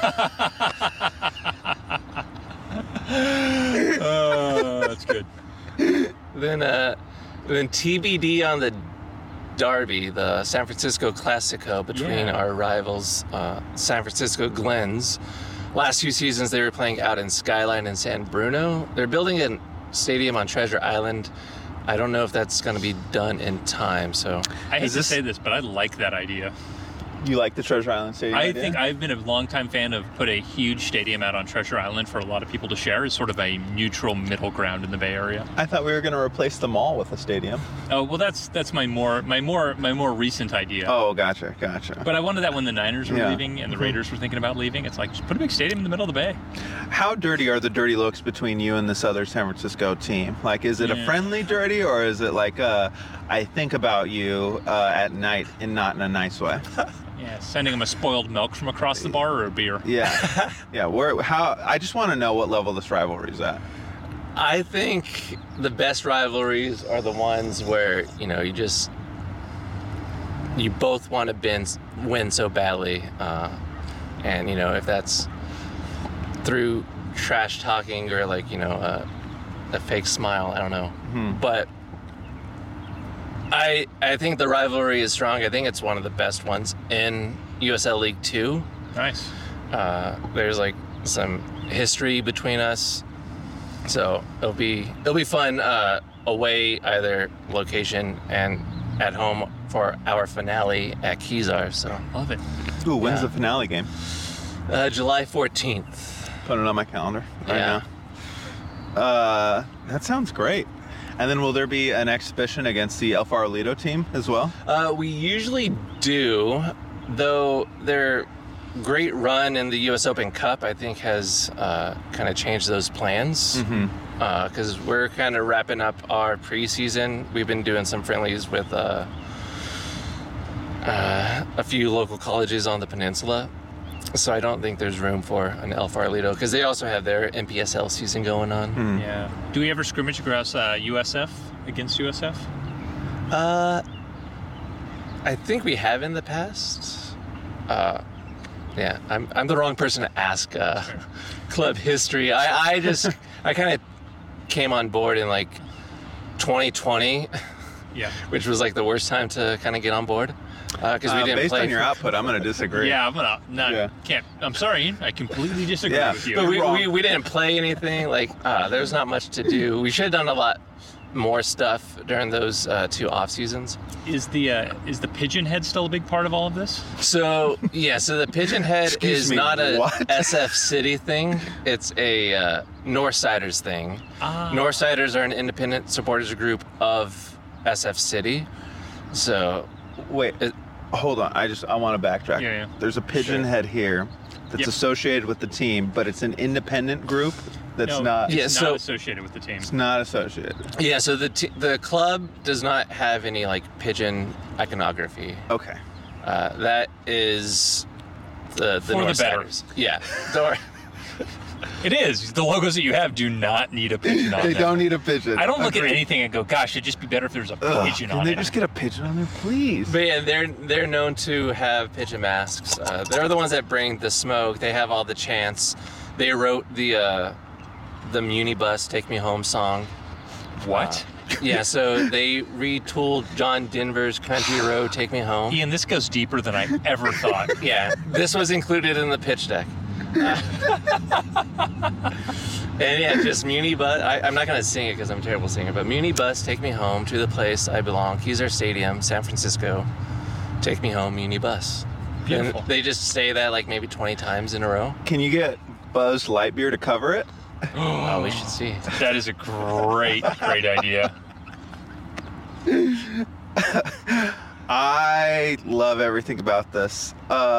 Oh, that's good. Then TBD on the derby, the San Francisco Classico between Yeah. our rivals, San Francisco Glens. Last few seasons they were playing out in Skyline and San Bruno. They're building a stadium on Treasure Island. I don't know if that's going to be done in time, so I hate Is to this- say this, but I like that idea. You like the Treasure Island Stadium? I idea? think I've been a longtime fan of put a huge stadium out on Treasure Island for a lot of people to share as sort of a neutral middle ground in the Bay Area. I thought we were going to replace the mall with a stadium. Oh well, that's my more recent idea. Oh, gotcha. But I wanted that when the Niners were Yeah. leaving and the Raiders were thinking about leaving. It's like just put a big stadium in the middle of the Bay. How dirty are the dirty looks between you and this other San Francisco team? Like, is it a Yeah. friendly dirty, or is it like I think about you at night and not in a nice way? Yeah, sending them a spoiled milk from across the bar or a beer. Yeah, yeah. I just want to know what level this rivalry is at. I think the best rivalries are the ones where you both want to win so badly, and if that's through trash talking or a fake smile, I don't know. But I think the rivalry is strong. I think it's one of the best ones in USL League 2. Nice. There's some history between us, so it'll be fun away either location and at home for our finale at Kezar. So Love it. Ooh, when's Yeah. the finale game? July 14th. Put it on my calendar right Yeah. now. That sounds great. And then will there be an exhibition against the El Farolito team as well? We usually do, though their great run in the U.S. Open Cup, I think, has kind of changed those plans. Because we're kind of wrapping up our preseason. We've been doing some friendlies with a few local colleges on the peninsula. So I don't think there's room for an El Farolito, because they also have their NPSL season going on. Yeah. Do we ever scrimmage across USF against USF? I think we have in the past. Yeah, I'm the wrong person to ask club history. I kind of came on board in 2020, Yeah. which was the worst time to kind of get on board because we didn't Based play. on your output, I'm going to disagree. Yeah, I'm gonna not Yeah. can't. I'm sorry, I completely disagree Yeah. with you. But You're wrong. we didn't play anything. There's not much to do. We should have done a lot more stuff during those 2 off seasons. Is the Pigeon Head still a big part of all of this? So the Pigeon Head Excuse is me, not a what? SF City thing. It's a Northsiders thing. Northsiders are an independent supporters group of SF City. So Wait, Hold on, I want to backtrack. Yeah. There's a pigeon Sure. head here that's Yep. associated with the team, but it's an independent group that's No, not. it's Yeah, so- not associated with the team. It's not associated. Yeah, so the club does not have any like pigeon iconography. Okay. That is the For the North better. Siders. Yeah. Don't worry. It is. The logos that you have do not need a pigeon on They them. don't need a pigeon. I don't look at Agreed. anything and go, gosh, it'd just be better if there was a Ugh, pigeon can on they it. just get a pigeon on there, please? But yeah, they're known to have pigeon masks. They're the ones that bring the smoke. They have all the chants. They wrote the Munibus "Take Me Home" song. What? Yeah, so they retooled John Denver's Country Road "Take Me Home." Ian, this goes deeper than I ever thought. Yeah, this was included in the pitch deck. And yeah, just Munibus. I'm not gonna sing it because I'm a terrible singer, but Munibus, take me home to the place I belong. Kezar Stadium, San Francisco. Take me home, Munibus. Beautiful. And they just say that like maybe 20 times in a row. Can you get Buzz Lightyear to cover it? Oh, we should see. That is a great idea. I love everything about this.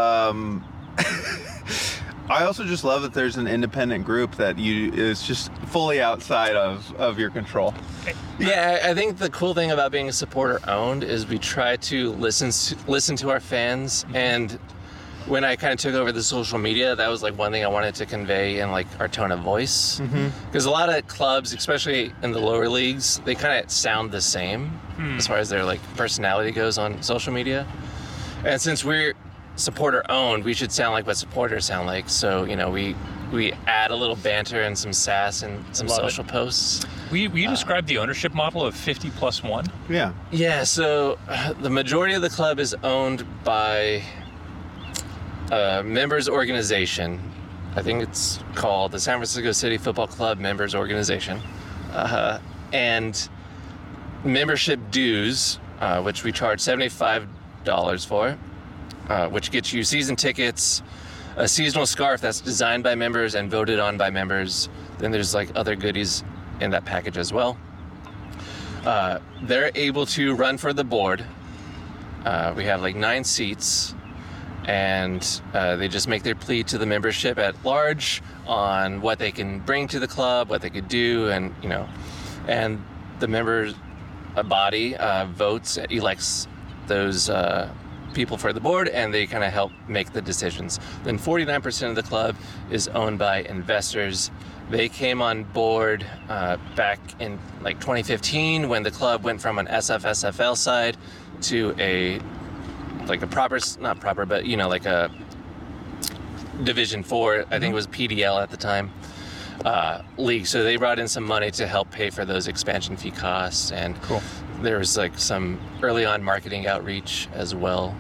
I also just love that there's an independent group that is just fully outside of your control. Yeah, I think the cool thing about being a supporter owned is we try to listen to our fans. And when I kind of took over the social media, that was like one thing I wanted to convey in like our tone of voice. Because a lot of clubs, especially in the lower leagues, they kind of sound the same as far as their like personality goes on social media. And since we're supporter owned, we should sound like what supporters sound like. So, you know, we add a little banter and some sass and some Love it. social posts. Will you describe the ownership model of 50+1? Yeah. Yeah, so the majority of the club is owned by a members organization. I think it's called the San Francisco City Football Club Members Organization. And membership dues, which we charge $75 for, which gets you season tickets, a seasonal scarf that's designed by members and voted on by members. Then there's like other goodies in that package as well. They're able to run for the board. We have like 9 seats, and they just make their plea to the membership at large on what they can bring to the club, what they could do, and you know, and the members body votes, elects those people for the board, and they kind of help make the decisions. Then 49% of the club is owned by investors. They came on board back in like 2015 when the club went from an SFL side to a proper, not proper, but you know, like a Division 4, I think it was PDL at the time, league. So they brought in some money to help pay for those expansion fee costs, and Cool. there was like some early on marketing outreach as well.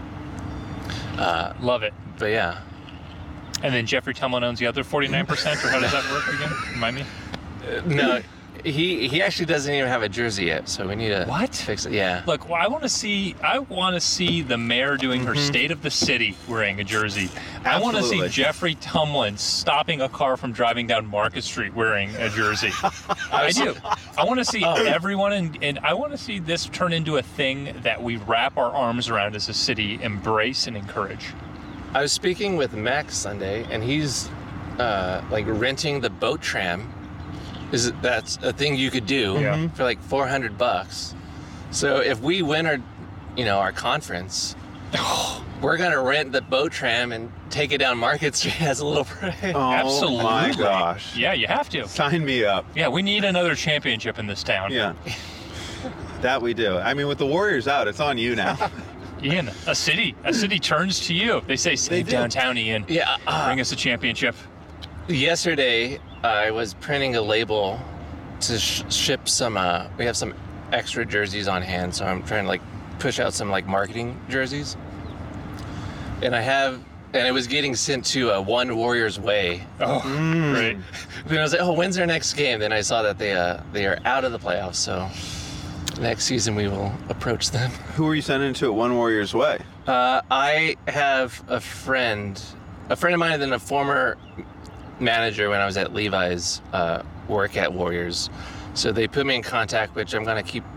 Love it. But yeah, And then Jeffrey Tumlin owns the other 49%, or how does that work again? Remind me. no, he actually doesn't even have a jersey yet, so we need to What? fix it. Yeah. Look, well, I want to see the mayor doing her State of the City wearing a jersey. I want to see Absolutely. Jeffrey Tumlin stopping a car from driving down Market Street wearing a jersey. I do. I want to see everyone, and I want to see this turn into a thing that we wrap our arms around as a city, embrace and encourage. I was speaking with Max Sunday, and he's like renting the boat tram. That's a thing you could do Yeah. for like $400. So if we win our conference, we're gonna rent the boat tram and take it down Market Street as a little parade. Oh Absolutely. my gosh. Yeah, you have to. Sign me up. Yeah, we need another championship in this town. Yeah. That we do. I mean, with the Warriors out, it's on you now. Ian, a city turns to you. They say, save do. downtown, Ian. Yeah. Bring us a championship. Yesterday, I was printing a label to ship some. We have some extra jerseys on hand, so I'm trying to like push out some like marketing jerseys. And it was getting sent to One Warriors Way. Oh, great. Then I was like, oh, when's their next game? Then I saw that they are out of the playoffs, so next season we will approach them. Who are you sending to at One Warriors Way? I have a friend of mine, and then a former manager when I was at Levi's work at Warriors. So they put me in contact, which I'm gonna keep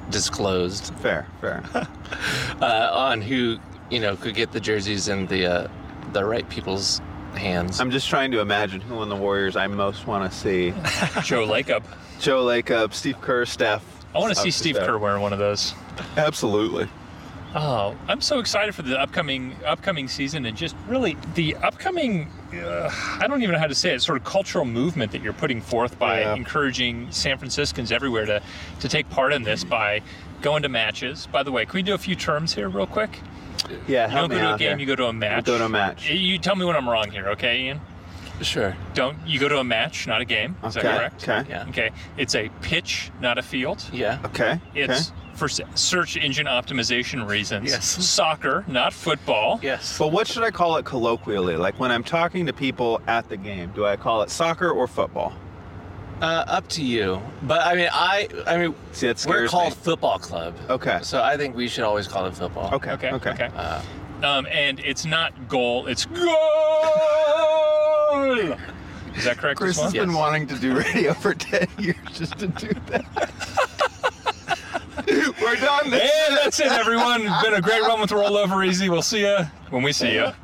disclosed Fair. on who could get the jerseys in the right people's hands. I'm just trying to imagine who on the Warriors I most want to see. Joe Lacob. Joe Lacob, Steve Kerr, Steph. I want to see Steve Kerr wearing one of those. Absolutely. Oh, I'm so excited for the upcoming season, and just really the upcoming, I don't even know how to say it, sort of cultural movement that you're putting forth by encouraging San Franciscans everywhere to take part in this by going to matches. By the way, can we do a few terms here real quick? Yeah, You don't go to a game, you go to a match. Go to a match. You tell me when I'm wrong here, okay, Ian? Sure. You go to a match, not a game. Is that correct? Okay. Yeah. Okay. It's a pitch, not a field. Yeah. Okay. It's for search engine optimization reasons. Yes. Soccer, not football. Yes. But what should I call it colloquially? Like when I'm talking to people at the game, do I call it soccer or football? Up to you. But I mean, See, that we're scares called me. Football Club. Okay. So I think we should always call it football. Okay. Okay. Uh, And it's not goal, it's goal. Is that correct? Chris as well? has been Yes. wanting to do radio for 10 years just to do that. We're done. And that's it, everyone. It's been a great run with Rollover Easy. We'll see you when we see you.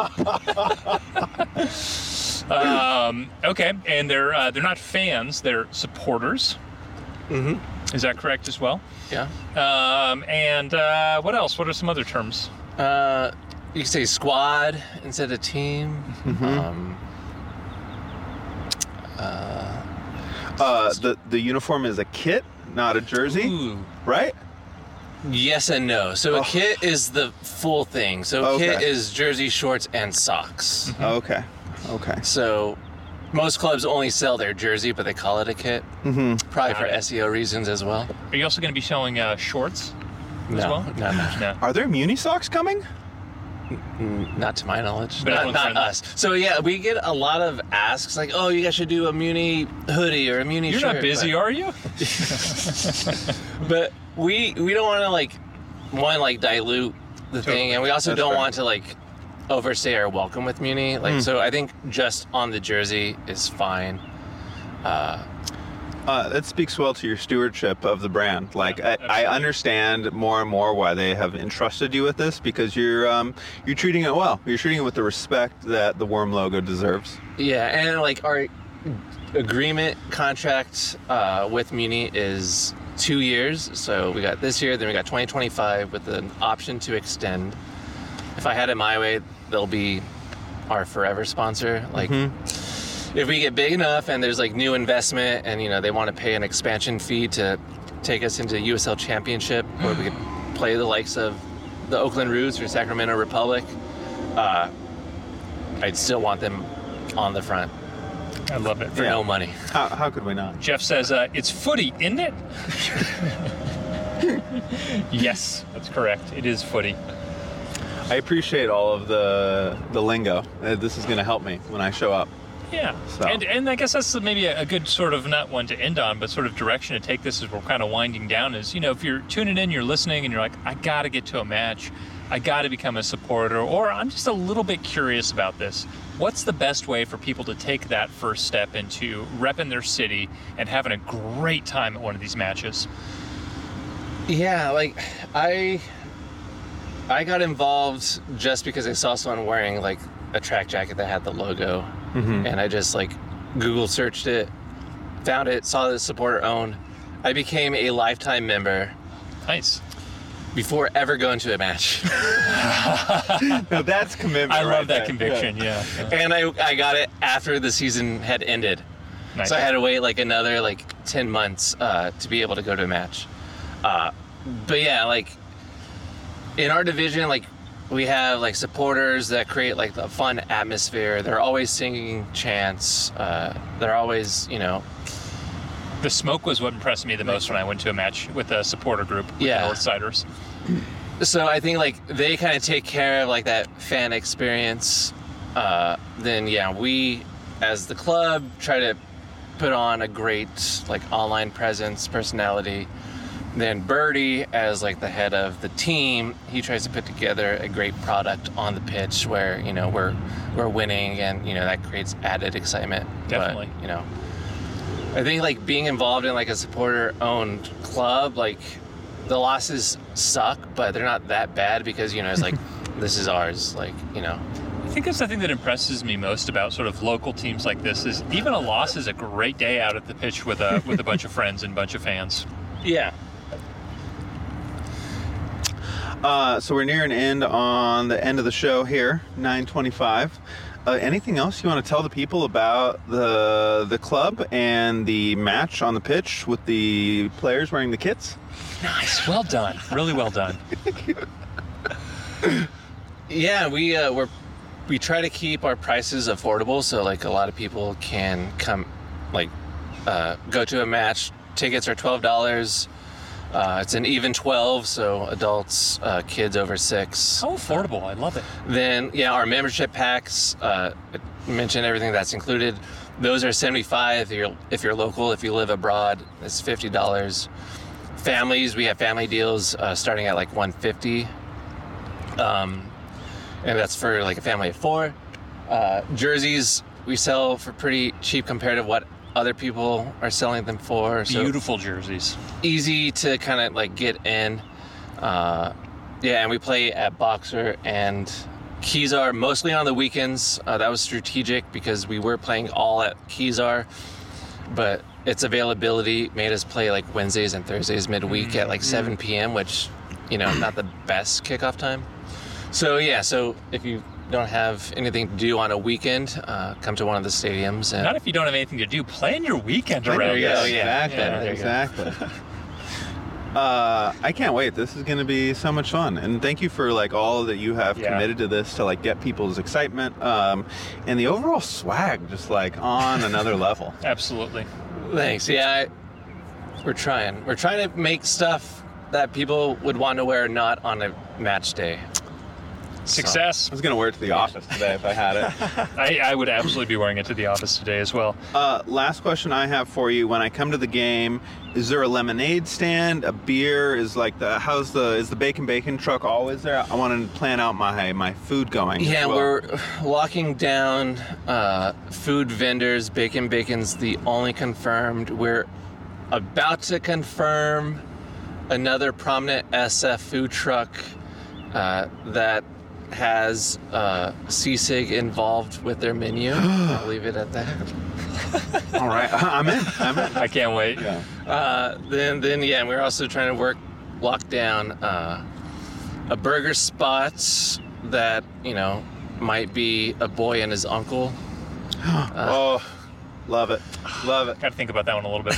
Okay, and they're not fans; they're supporters. Mm-hmm. Is that correct as well? Yeah. And what else? What are some other terms? You can say squad instead of team. The uniform is a kit, not a jersey, Ooh. right? Yes and no. So a kit is the full thing. So a kit Okay. is jersey, shorts, and socks. Okay. So most clubs only sell their jersey, but they call it a kit. Mm-hmm. Probably Got for it. SEO reasons as well. Are you also going to be showing shorts as No, well? no. No. Are there Muni socks coming? Not to my knowledge. But Not everyone's trying to- us. So yeah, we get a lot of asks like, "Oh, you guys should do a Muni hoodie or a Muni You're shirt." not busy, are you? But we don't want to dilute the thing, and we also That's don't fair. want to overstay our welcome with Muni. So I think just on the jersey is fine. That speaks well to your stewardship of the brand. Like I understand more and more why they have entrusted you with this, because you're treating it well. You're treating it with the respect that the Worm logo deserves. Yeah, and our agreement contract with Muni is 2 years. So we got this year, then we got 2025 with an option to extend. If I had it my way, they'll be our forever sponsor. If we get big enough and there's new investment and they want to pay an expansion fee to take us into USL Championship where we could play the likes of the Oakland Roots or Sacramento Republic, I'd still want them on the front I love it. for no money. How could we not? Jeff says, it's footy, isn't it? Yes, that's correct. It is footy. I appreciate all of the lingo. This is going to help me when I show up. Yeah, So. and I guess that's maybe a good sort of, not one to end on, but sort of direction to take this as we're kind of winding down is, if you're tuning in, you're listening, and you're like, I got to get to a match, I got to become a supporter, or I'm just a little bit curious about this. What's the best way for people to take that first step into repping their city and having a great time at one of these matches? Yeah, I got involved just because I saw someone wearing a track jacket that had the logo, and I just Google searched it, found it, saw the supporter owned. I became a lifetime member Nice. before ever going to a match. No, that's commitment. I right love that there. conviction, yeah. And I got it after the season had ended. Nice. So I had to wait another 10 months to be able to go to a match. But yeah, in our division, we have supporters that create the fun atmosphere. They're always singing chants. They're always, The smoke was what impressed me the most when I went to a match with a supporter group with Yeah. the Northsiders. So I think they kind of take care of that fan experience. Then yeah, we as the club try to put on a great online presence, personality. Then Birdie, as the head of the team, he tries to put together a great product on the pitch where we're winning, and that creates added excitement. Definitely. But I think being involved in a supporter-owned club, the losses suck, but they're not that bad because, you know, it's like, this is ours, like, you know. I think that's the thing that impresses me most about sort of local teams like this is even a loss is a great day out at the pitch with a bunch of friends and a bunch of fans. Yeah. So we're near an end on the end of the show here, 9:25. Anything else you want to tell the people about the club and the match on the pitch with the players wearing the kits? Nice, well done, really well done. Yeah, we try to keep our prices affordable, so like a lot of people can come, like go to a match. Tickets are $12. It's an even 12, so adults, kids over 6. How affordable, I love it. Then, yeah, our membership packs, mention everything that's included. Those are $75 if you're local. If you live abroad, it's $50. Families, we have family deals starting at like $150. And that's for like a family of 4. Jerseys, we sell for pretty cheap compared to what other people are selling them for. So Beautiful jerseys. easy to kind of like get in. Yeah, and we play at Boxer and Kezar mostly on the weekends. That was strategic because we were playing all at Kezar, but its availability made us play like Wednesdays and Thursdays midweek at like 7 p.m., which, you know, not the best kickoff time. So yeah, so if you don't have anything to do on a weekend, come to one of the stadiums. And Not if you don't have anything to do. Plan your weekend There around you go. this. Exactly. Yeah, there you go. Exactly. I can't wait. This is going to be so much fun, and thank you for like all that you have Yeah. committed to this to like get people's excitement and the overall swag just like on another level. Absolutely. Thanks. Yeah, we're trying. We're trying to make stuff that people would want to wear not on a match day. Success. I was going to wear it to the office today if I had it. I would absolutely be wearing it to the office today as well. Last question I have for you: when I come to the game, is there a lemonade stand, a beer? Is the bacon truck always there? I want to plan out my food going. as Yeah, well. we're locking down food vendors. Bacon's the only confirmed. We're about to confirm another prominent SF food truck that has CSIG involved with their menu. I'll leave it at that. All right, I'm in. I can't wait. Yeah. Then yeah, we're also trying to lock down a burger spot that, you know, might be a boy and his uncle. Oh, love it. Got to think about that one a little bit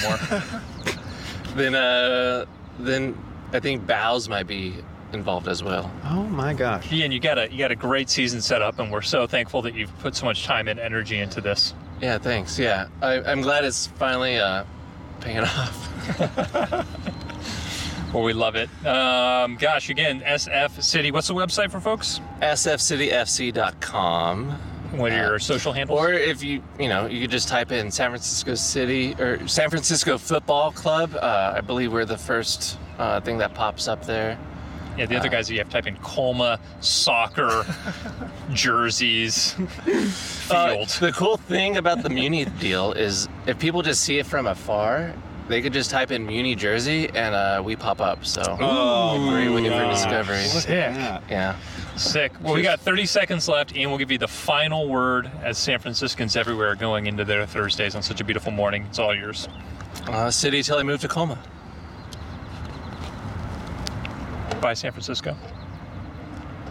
more. Then I think Bows might be involved as well. Oh my gosh. Ian, you got a great season set up, and we're so thankful that you've put so much time and energy into this. Yeah, thanks. Yeah, I'm glad it's finally paying off. Well, we love it. Gosh, again, SF City. What's the website for folks? sfcityfc.com. What are your social handles? Or if you could just type in San Francisco City or San Francisco Football Club. I believe we're the first thing that pops up there. Yeah, the other guys, you have to type in Colma, soccer, jerseys, field. The cool thing about the Muni deal is if people just see it from afar, they could just type in Muni Jersey and we pop up. So great way for discovery. Sick. Yeah. Sick. Well, we got 30 seconds left. Ian will give you the final word as San Franciscans everywhere going into their Thursdays on such a beautiful morning. It's all yours. City till I move to Colma. Bye, San Francisco.